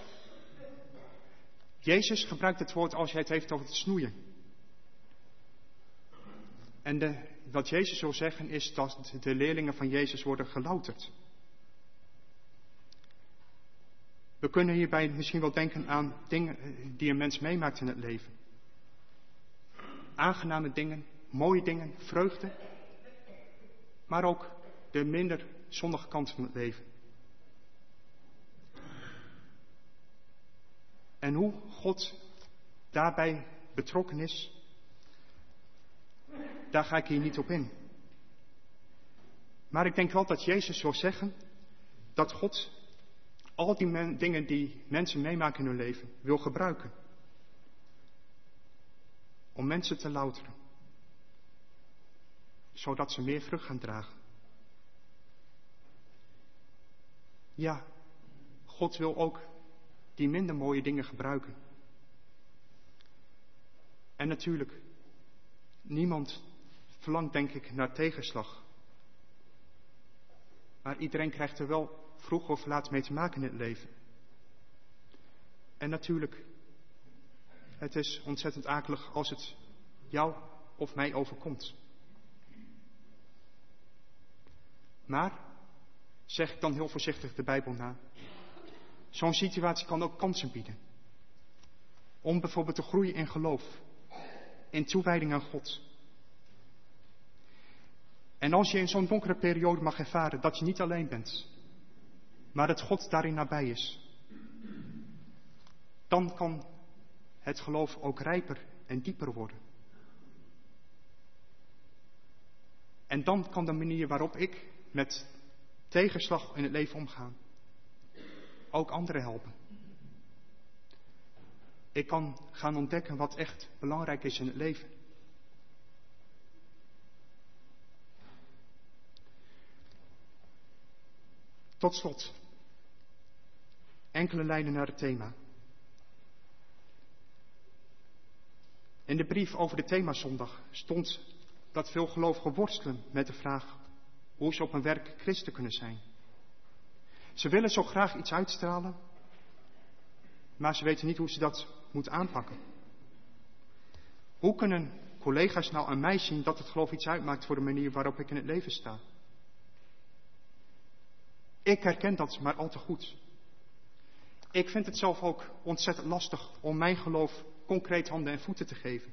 Jezus gebruikt het woord als hij het heeft over het snoeien. En wat Jezus wil zeggen is dat de leerlingen van Jezus worden gelouterd. We kunnen hierbij misschien wel denken aan dingen die een mens meemaakt in het leven. Aangename dingen, mooie dingen, vreugde. Maar ook de minder zonnige kant van het leven. En hoe God daarbij betrokken is, daar ga ik hier niet op in. Maar ik denk wel dat Jezus wil zeggen dat God al die dingen die mensen meemaken in hun leven wil gebruiken. Om mensen te louteren. Zodat ze meer vrucht gaan dragen. Ja, God wil ook die minder mooie dingen gebruiken. En natuurlijk, niemand verlangt denk ik naar tegenslag. Maar iedereen krijgt er wel vroeg of laat mee te maken in het leven. En natuurlijk, het is ontzettend akelig als het jou of mij overkomt. Maar, zeg ik dan heel voorzichtig de Bijbel na, zo'n situatie kan ook kansen bieden. Om bijvoorbeeld te groeien in geloof, in toewijding aan God. En als je in zo'n donkere periode mag ervaren dat je niet alleen bent, maar dat God daarin nabij is, dan kan het geloof ook rijper en dieper worden. En dan kan de manier waarop ik met tegenslag in het leven omga ook anderen helpen. Ik kan gaan ontdekken wat echt belangrijk is in het leven. Tot slot, enkele lijnen naar het thema. In de brief over de themazondag stond dat veel gelovigen worstelen met de vraag hoe ze op hun werk christen kunnen zijn. Ze willen zo graag iets uitstralen, maar ze weten niet hoe ze dat moeten aanpakken. Hoe kunnen collega's nou aan mij zien dat het geloof iets uitmaakt voor de manier waarop ik in het leven sta? Ik herken dat maar al te goed. Ik vind het zelf ook ontzettend lastig om mijn geloof concreet handen en voeten te geven.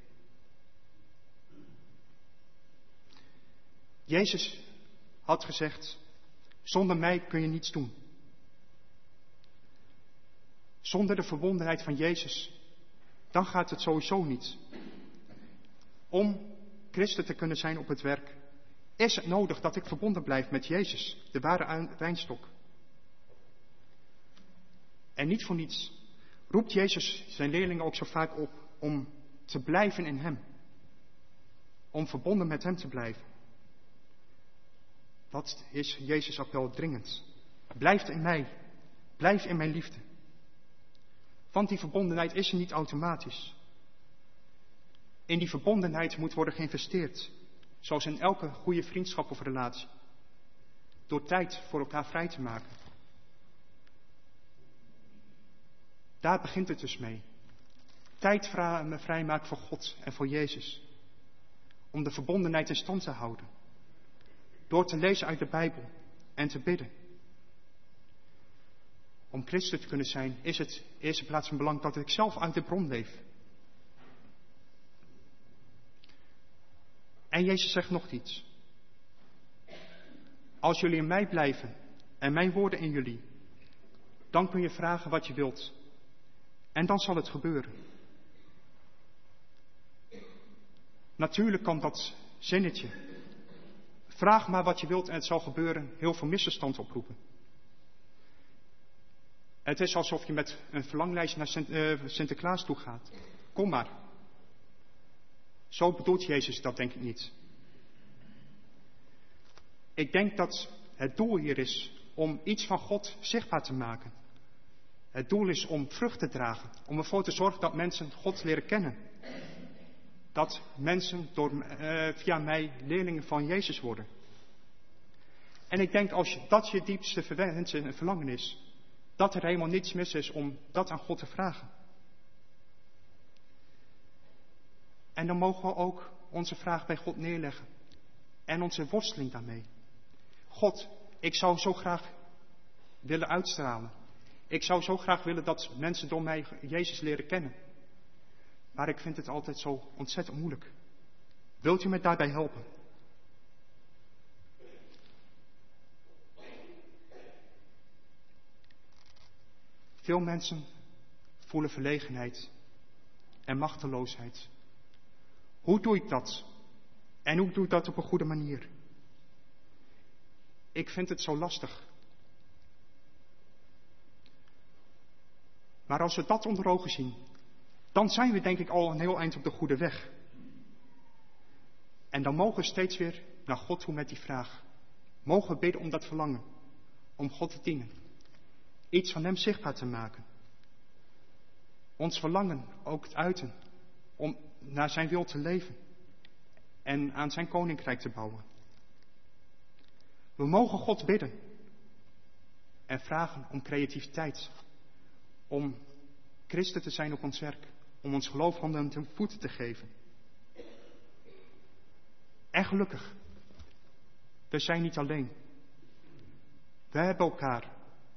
Jezus had gezegd, zonder mij kun je niets doen. Zonder de verbondenheid van Jezus, dan gaat het sowieso niet. Om christen te kunnen zijn op het werk, is het nodig dat ik verbonden blijf met Jezus, de ware wijnstok. En niet voor niets roept Jezus zijn leerlingen ook zo vaak op om te blijven in hem. Om verbonden met hem te blijven. Dat is Jezus' appel dringend. Blijf in mij. Blijf in mijn liefde. Want die verbondenheid is er niet automatisch. In die verbondenheid moet worden geïnvesteerd. Zoals in elke goede vriendschap of relatie. Door tijd voor elkaar vrij te maken. Daar begint het dus mee. Tijd vrijmaken voor God en voor Jezus. Om de verbondenheid in stand te houden. Door te lezen uit de Bijbel en te bidden. Om christen te kunnen zijn is het in eerste plaats van belang dat ik zelf uit de bron leef. En Jezus zegt nog iets. Als jullie in mij blijven en mijn woorden in jullie, dan kun je vragen wat je wilt. En dan zal het gebeuren. Natuurlijk kan dat zinnetje, vraag maar wat je wilt en het zal gebeuren, heel veel misverstand oproepen. Het is alsof je met een verlanglijstje naar Sinterklaas toe gaat. Kom maar. Zo bedoelt Jezus dat denk ik niet. Ik denk dat het doel hier is om iets van God zichtbaar te maken. Het doel is om vrucht te dragen. Om ervoor te zorgen dat mensen God leren kennen. Dat mensen via mij leerlingen van Jezus worden. En ik denk als dat je diepste wens en verlangen is, dat er helemaal niets mis is om dat aan God te vragen. En dan mogen we ook onze vraag bij God neerleggen. En onze worsteling daarmee. God, ik zou zo graag willen uitstralen. Ik zou zo graag willen dat mensen door mij Jezus leren kennen. Maar ik vind het altijd zo ontzettend moeilijk. Wilt u me daarbij helpen? Veel mensen voelen verlegenheid en machteloosheid. Hoe doe ik dat? En hoe doe ik dat op een goede manier? Ik vind het zo lastig. Maar als we dat onder ogen zien, dan zijn we denk ik al een heel eind op de goede weg. En dan mogen we steeds weer naar God toe met die vraag. Mogen we bidden om dat verlangen, om God te dienen. Iets van hem zichtbaar te maken. Ons verlangen ook te uiten, om naar zijn wil te leven. En aan zijn koninkrijk te bouwen. We mogen God bidden. En vragen om creativiteit. Om christen te zijn op ons werk. Om ons geloof handen en voeten te geven. En gelukkig. We zijn niet alleen. We hebben elkaar.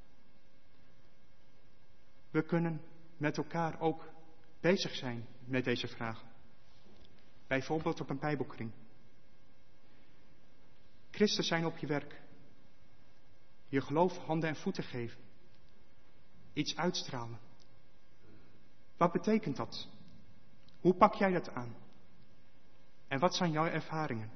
We kunnen met elkaar ook bezig zijn met deze vragen. Bijvoorbeeld op een bijbelkring. Christen zijn op je werk. Je geloof handen en voeten geven. Iets uitstralen. Wat betekent dat? Hoe pak jij dat aan? En wat zijn jouw ervaringen?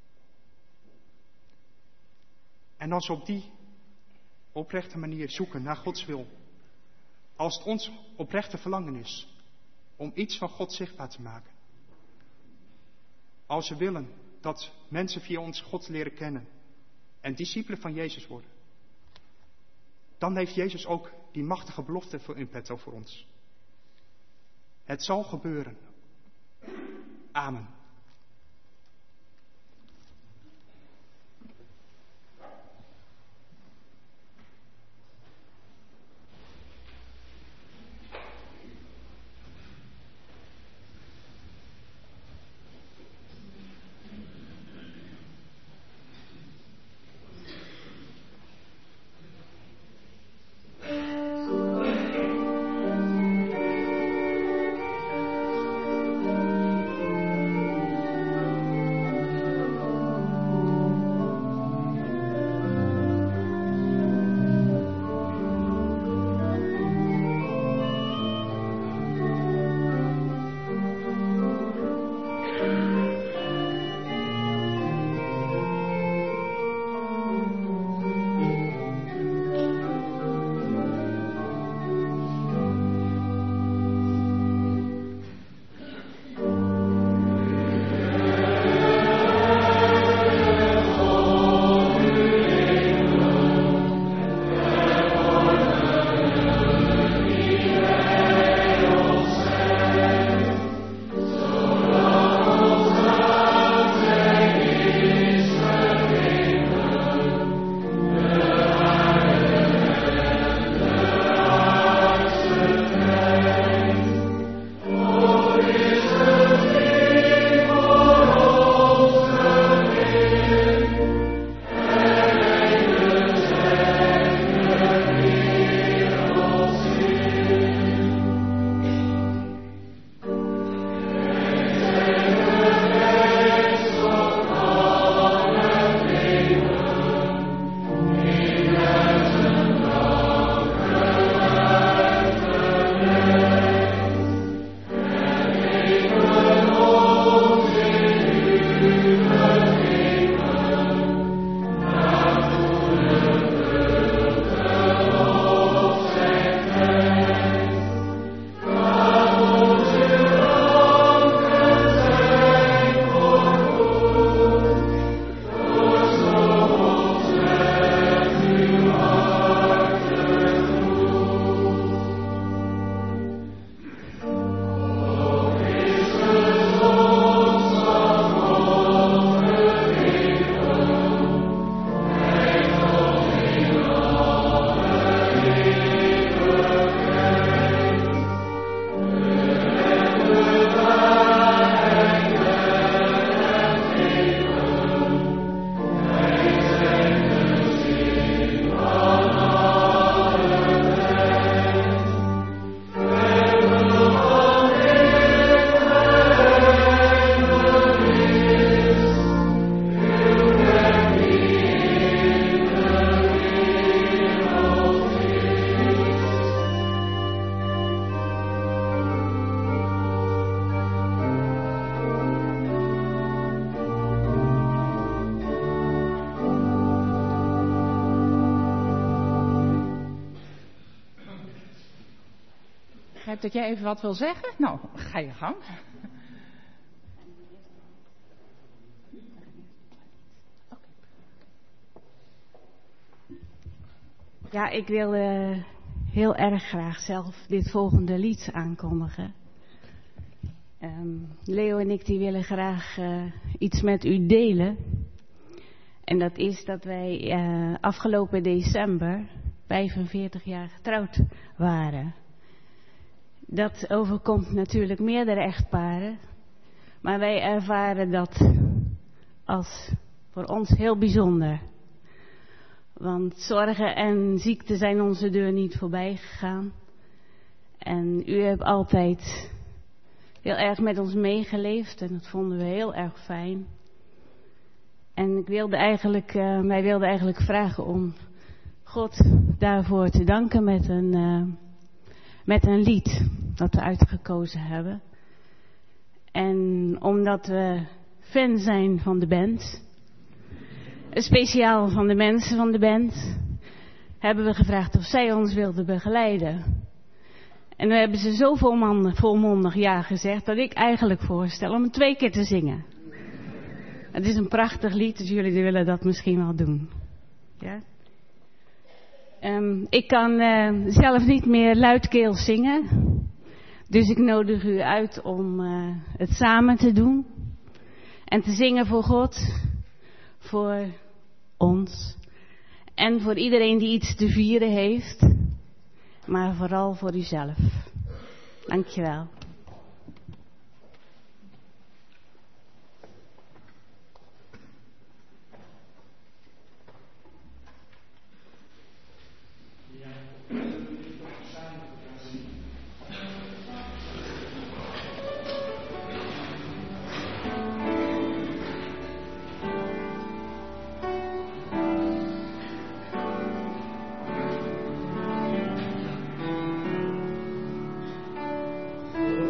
En als we op die oprechte manier zoeken naar Gods wil. Als het ons oprechte verlangen is om iets van God zichtbaar te maken. Als we willen dat mensen via ons God leren kennen en discipelen van Jezus worden. Dan heeft Jezus ook die machtige belofte in petto voor ons. Het zal gebeuren. Amen. begrijp dat jij even wat wil zeggen. Nou, ga je gang. Ja, ik wilde heel erg graag zelf dit volgende lied aankondigen. Leo en ik die willen graag iets met u delen. En dat is dat wij afgelopen december 45 jaar getrouwd waren. Dat overkomt natuurlijk meerdere echtparen. Maar wij ervaren dat als voor ons heel bijzonder. Want zorgen en ziekte zijn onze deur niet voorbij gegaan. En u hebt altijd heel erg met ons meegeleefd en dat vonden we heel erg fijn. En wij wilden eigenlijk vragen om God daarvoor te danken met een lied dat we uitgekozen hebben. En omdat we fan zijn van de band, speciaal van de mensen van de band, hebben we gevraagd of zij ons wilden begeleiden. En we hebben ze zo volmondig ja gezegd dat ik eigenlijk voorstel om het 2 keer te zingen. Het is een prachtig lied, dus jullie willen dat misschien wel doen. Ja? Ik kan zelf niet meer luidkeels zingen. Dus ik nodig u uit om het samen te doen. En te zingen voor God. Voor ons. En voor iedereen die iets te vieren heeft. Maar vooral voor uzelf. Dankjewel. Oh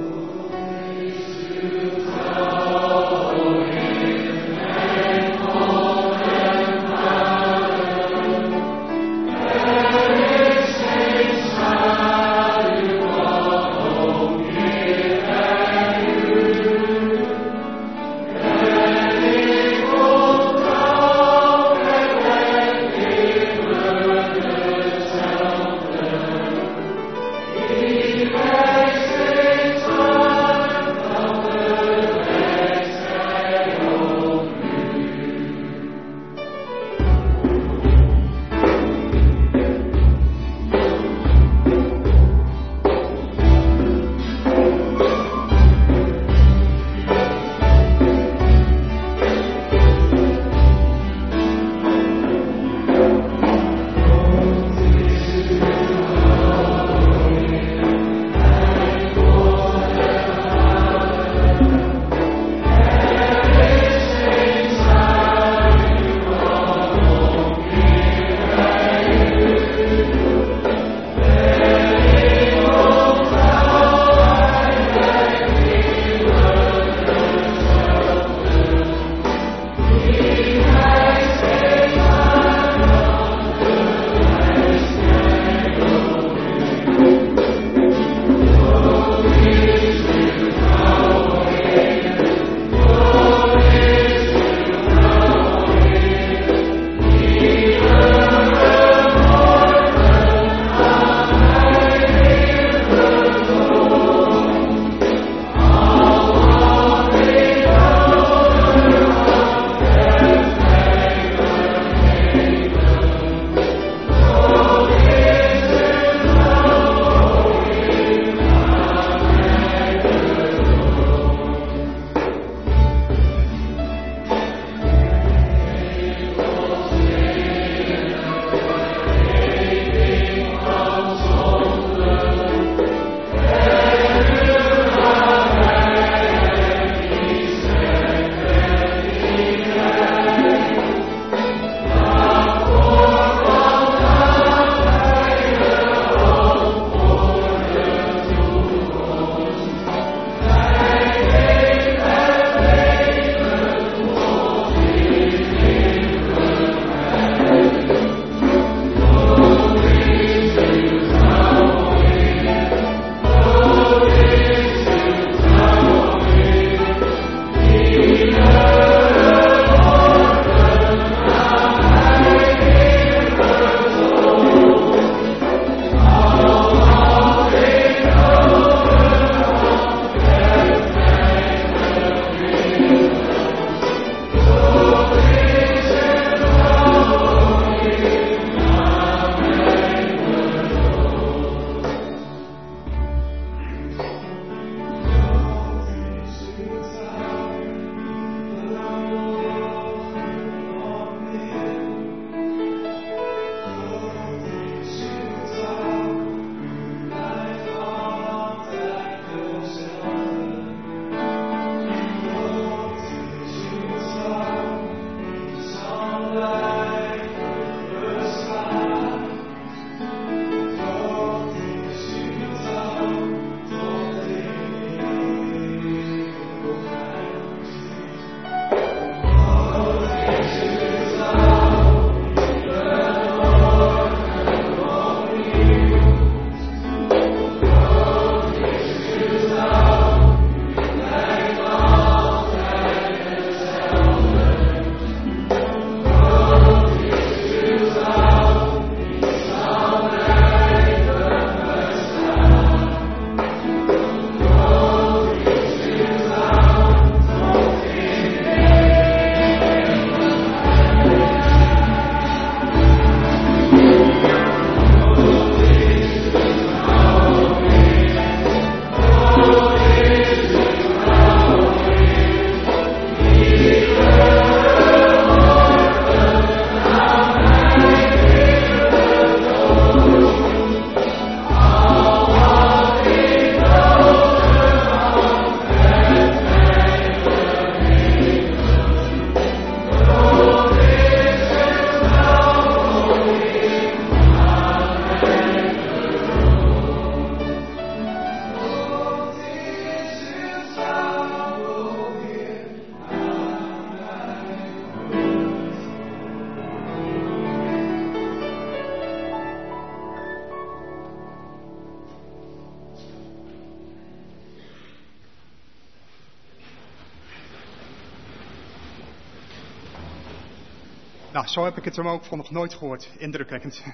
Nou, zo heb ik het hem ook voor nog nooit gehoord. Indrukwekkend.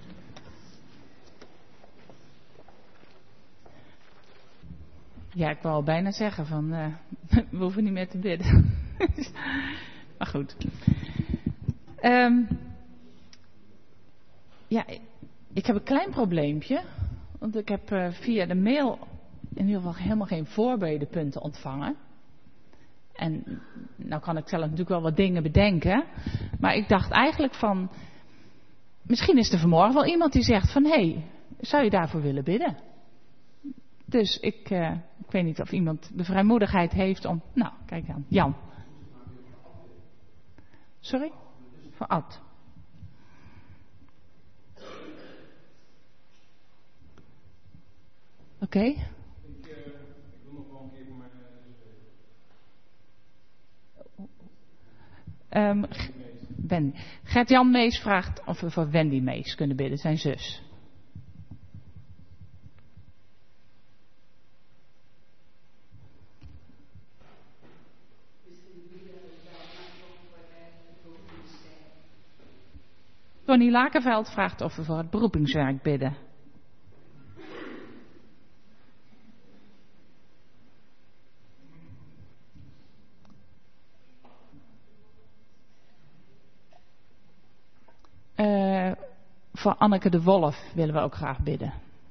Ja, ik wou al bijna zeggen van, we hoeven niet meer te bidden. Maar goed. Ja, ik heb een klein probleempje. Want ik heb via de mail in ieder geval helemaal geen voorbedenpunten ontvangen. En nou kan ik zelf natuurlijk wel wat dingen bedenken. Maar ik dacht eigenlijk van, misschien is er vanmorgen wel iemand die zegt van, hé, zou je daarvoor willen bidden? Dus ik weet niet of iemand de vrijmoedigheid heeft om... Nou, kijk aan. Jan. Sorry? Voor Ad. Oké. Ik wil nog wel een keer voor mij... Gert-Jan Mees vraagt of we voor Wendy Mees kunnen bidden, zijn zus. Tony Lakenveld vraagt of we voor het beroepingswerk bidden. Voor Anneke de Wolf willen we ook graag bidden.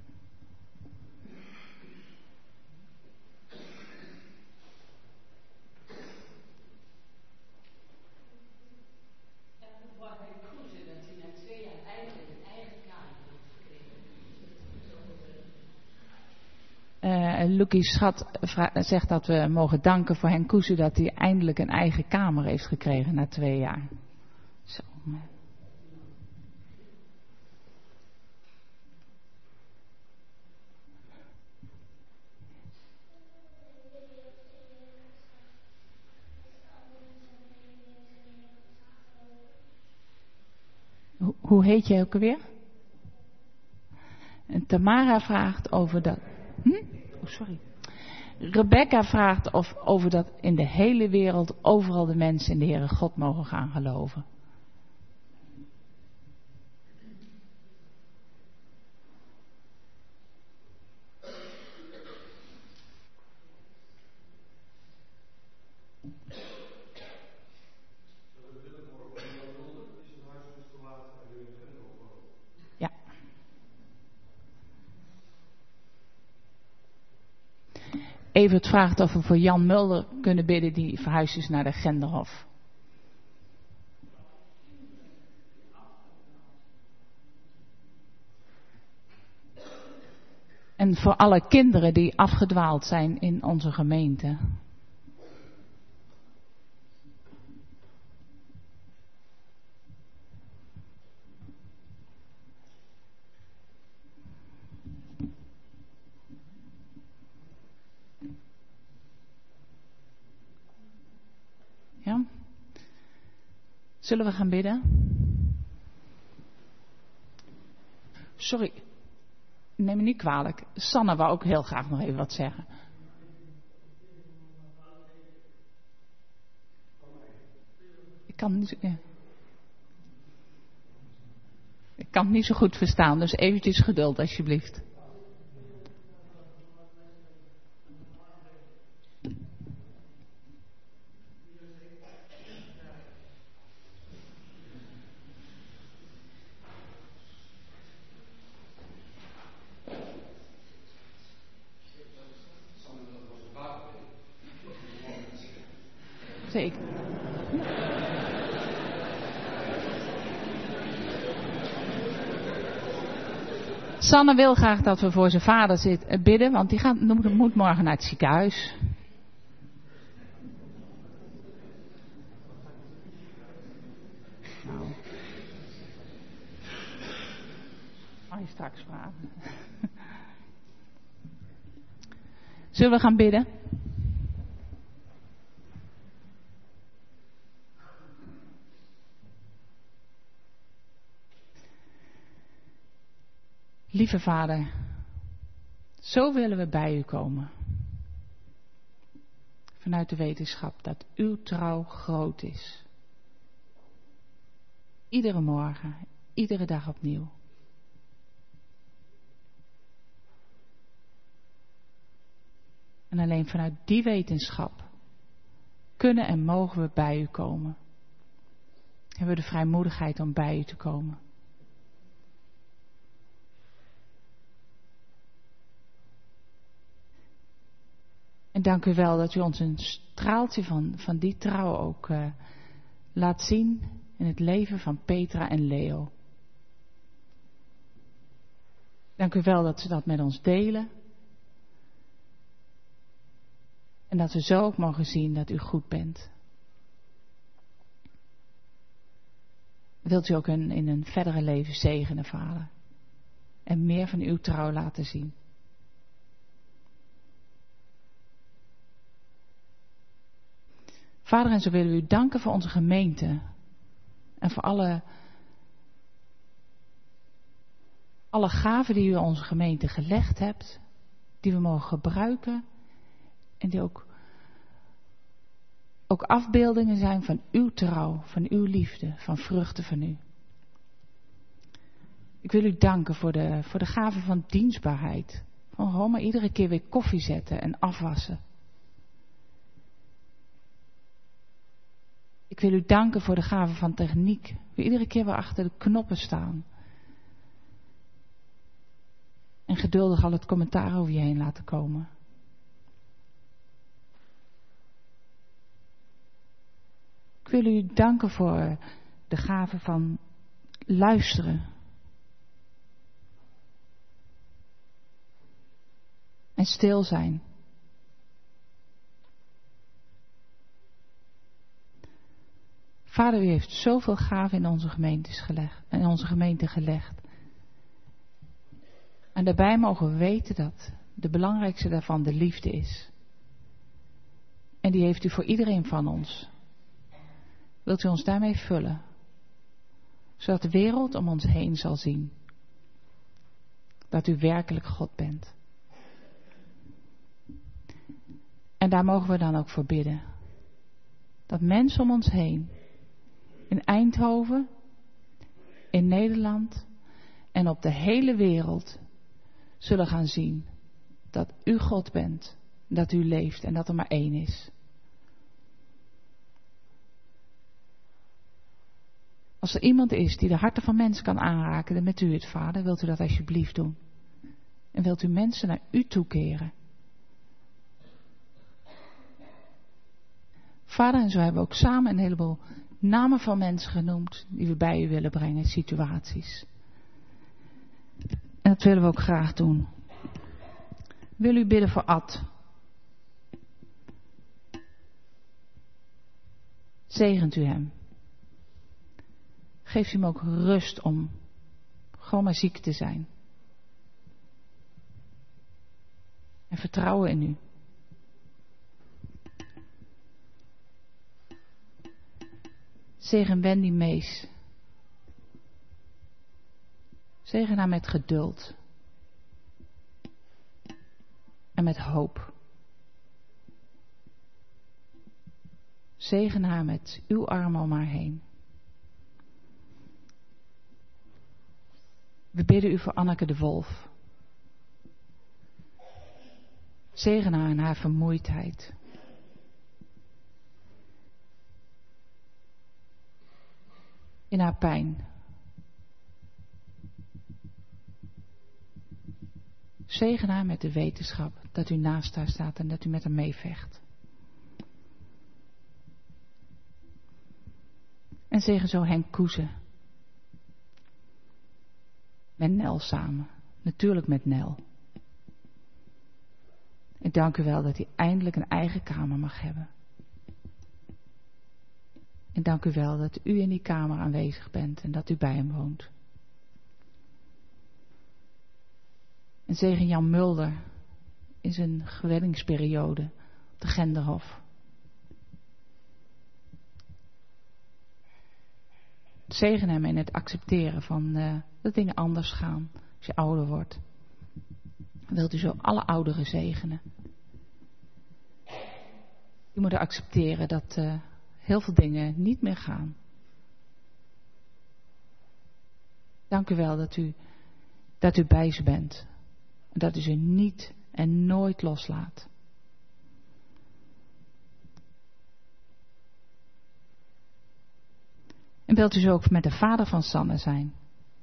Lucie Schat zegt dat we mogen danken voor Henk Koese dat hij eindelijk een eigen kamer heeft gekregen na 2 jaar. Zo. Hoe heet jij ook alweer? En Tamara vraagt over dat... Oh, sorry. Rebecca vraagt over dat in de hele wereld overal de mensen in de Heere God mogen gaan geloven. Ja. Evert vraagt of we voor Jan Mulder kunnen bidden die verhuisd is naar de Genderhof. En voor alle kinderen die afgedwaald zijn in onze gemeente. Ja? Zullen we gaan bidden? Sorry, neem me niet kwalijk. Sanne wou ook heel graag nog even wat zeggen. Ik kan het niet zo goed verstaan, dus eventjes geduld alsjeblieft. Zeker. Sanne wil graag dat we voor zijn vader bidden, want die moet morgen naar het ziekenhuis. Nou. Mag je straks vragen. Zullen we gaan bidden? Lieve Vader, zo willen we bij u komen. Vanuit de wetenschap dat uw trouw groot is. Iedere morgen, iedere dag opnieuw. En alleen vanuit die wetenschap kunnen en mogen we bij u komen. Hebben we de vrijmoedigheid om bij u te komen. En dank u wel dat u ons een straaltje van die trouw ook laat zien in het leven van Petra en Leo. Dank u wel dat ze dat met ons delen. En dat we zo ook mogen zien dat u goed bent. Wilt u ook in een verdere leven zegenen, Vader. En meer van uw trouw laten zien. Vader, en zo willen we u danken voor onze gemeente. En voor alle gaven die u in onze gemeente gelegd hebt. Die we mogen gebruiken. En die ook afbeeldingen zijn van uw trouw, van uw liefde, van vruchten van u. Ik wil u danken voor de gave van dienstbaarheid. Van gewoon maar iedere keer weer koffie zetten en afwassen. Ik wil u danken voor de gave van techniek. We iedere keer weer achter de knoppen staan. En geduldig al het commentaar over je heen laten komen. Ik wil u danken voor de gave van luisteren. En stil zijn. Vader, u heeft zoveel gaven in onze gemeente gelegd. En daarbij mogen we weten dat de belangrijkste daarvan de liefde is. En die heeft u voor iedereen van ons. Wilt u ons daarmee vullen? Zodat de wereld om ons heen zal zien. Dat u werkelijk God bent. En daar mogen we dan ook voor bidden. Dat mensen om ons heen, in Eindhoven, in Nederland en op de hele wereld, zullen gaan zien dat u God bent, dat u leeft en dat er maar één is. Als er iemand is die de harten van mensen kan aanraken, dan met u het, Vader, wilt u dat alsjeblieft doen. En wilt u mensen naar u toekeren. Vader, en zo hebben we ook samen een heleboel namen van mensen genoemd die we bij u willen brengen, situaties. En dat willen we ook graag doen. Wil u bidden voor Ad? Zegent u hem. Geeft u hem ook rust om gewoon maar ziek te zijn. En vertrouwen in u. Zegen Wendy Mees. Zegen haar met geduld. En met hoop. Zegen haar met uw armen om haar heen. We bidden u voor Anneke de Wolf. Zegen haar in haar vermoeidheid. In haar pijn. Zegen haar met de wetenschap dat u naast haar staat en dat u met haar meevecht. En zegen zo Henk Koeze. Met Nel samen. Natuurlijk met Nel. Ik dank u wel dat hij eindelijk een eigen kamer mag hebben. En dank u wel dat u in die kamer aanwezig bent en dat u bij hem woont. En zegen Jan Mulder in zijn gewedingsperiode op de Genderhof. Zegen hem in het accepteren van dat dingen anders gaan als je ouder wordt. Wilt u zo alle ouderen zegenen? U moet accepteren dat heel veel dingen niet meer gaan. Dank u wel dat u bij ze bent. En dat u ze niet en nooit loslaat. En wilt u zo ook met de vader van Sanne zijn?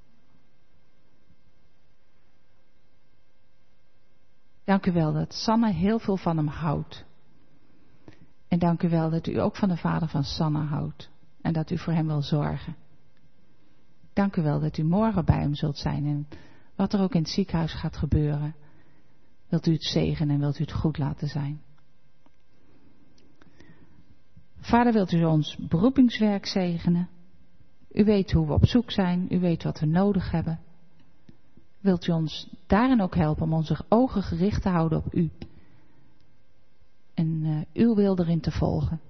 Dank u wel dat Sanne heel veel van hem houdt. En dank u wel dat u ook van de vader van Sanne houdt. En dat u voor hem wil zorgen. Dank u wel dat u morgen bij hem zult zijn. En wat er ook in het ziekenhuis gaat gebeuren, wilt u het zegenen en wilt u het goed laten zijn. Vader, wilt u ons beroepingswerk zegenen? U weet hoe we op zoek zijn. U weet wat we nodig hebben. Wilt u ons daarin ook helpen om onze ogen gericht te houden op u? En uw wil erin te volgen.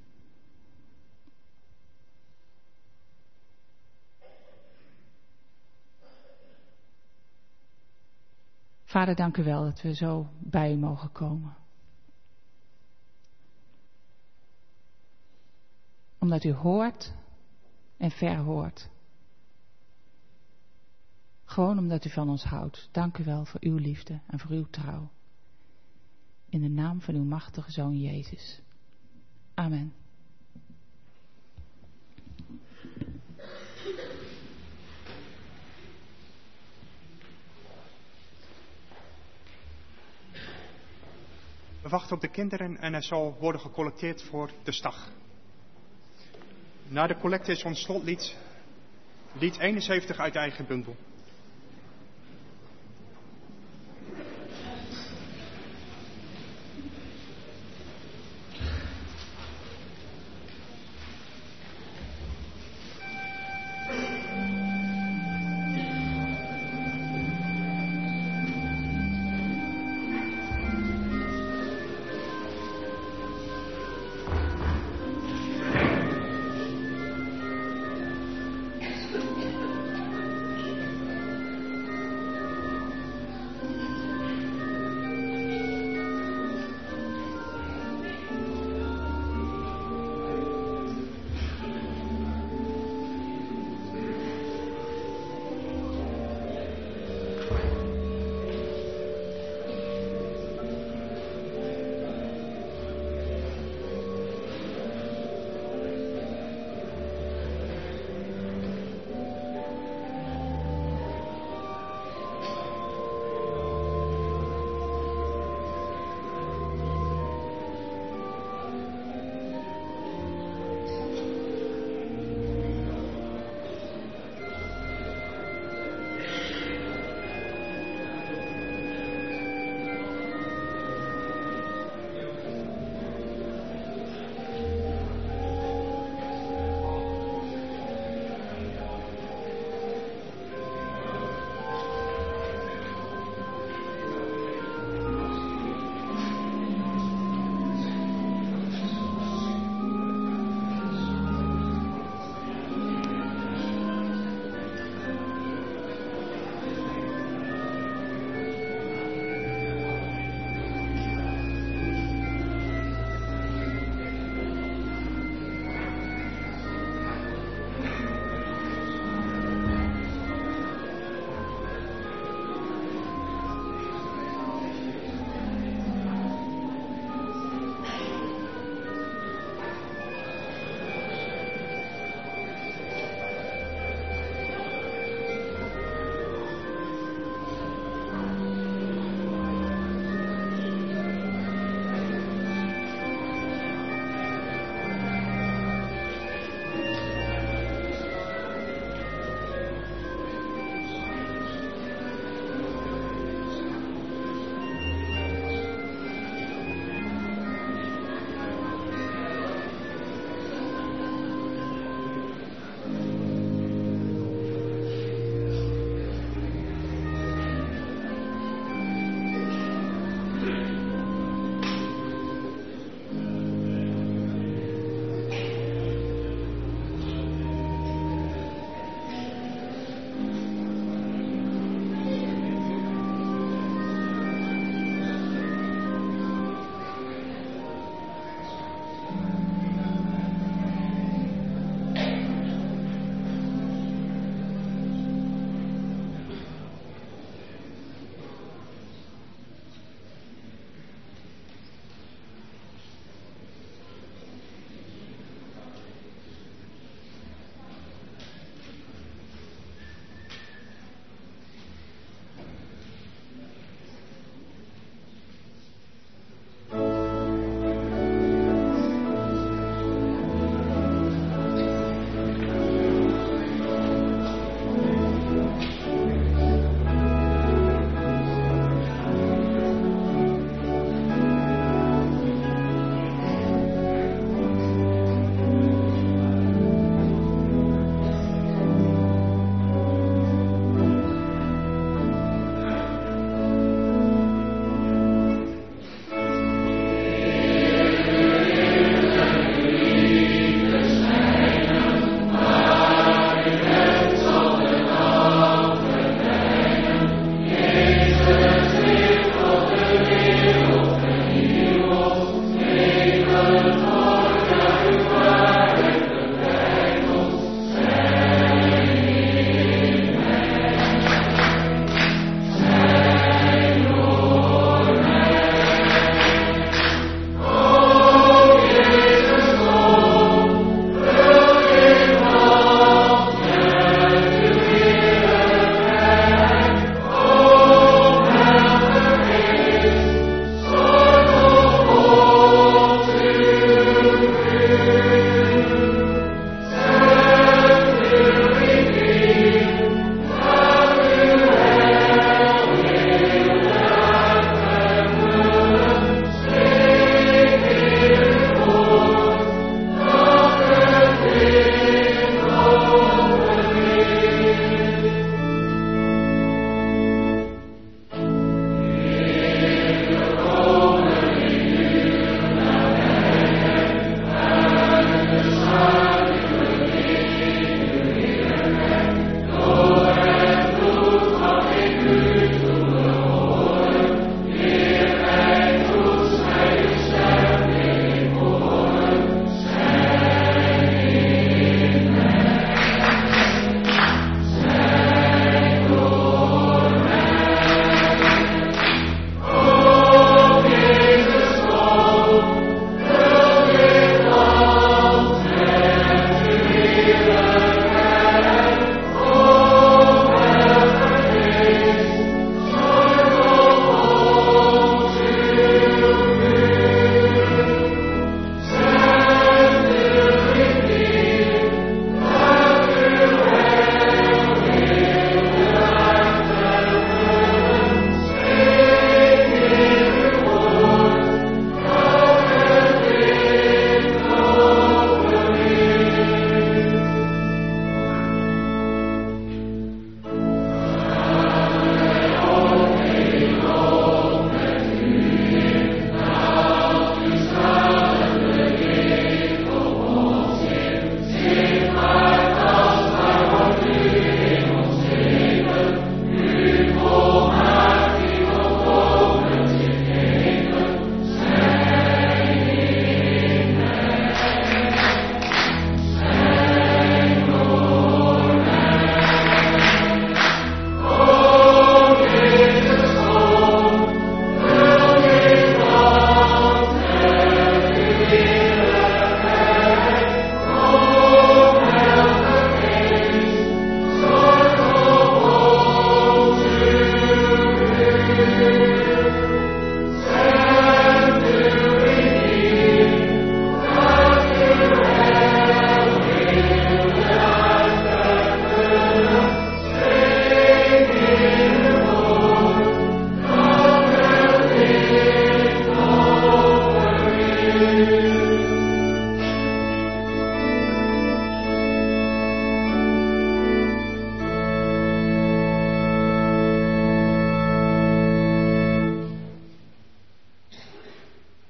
Vader, dank u wel dat we zo bij u mogen komen. Omdat u hoort en verhoort. Gewoon omdat u van ons houdt. Dank u wel voor uw liefde en voor uw trouw. In de naam van uw machtige Zoon Jezus. Amen. We wachten op de kinderen en er zal worden gecollecteerd voor de stag. Na de collecte is ons slotlied, lied 71 uit de eigen bundel.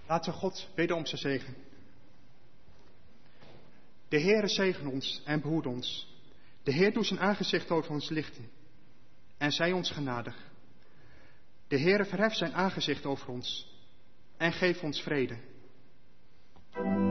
Laten we God bidden om zijn zegen. De Heere zegen ons en behoed ons. De Heer doet zijn aangezicht over ons lichten en zij ons genadig. De Heere verheft zijn aangezicht over ons en geeft ons vrede.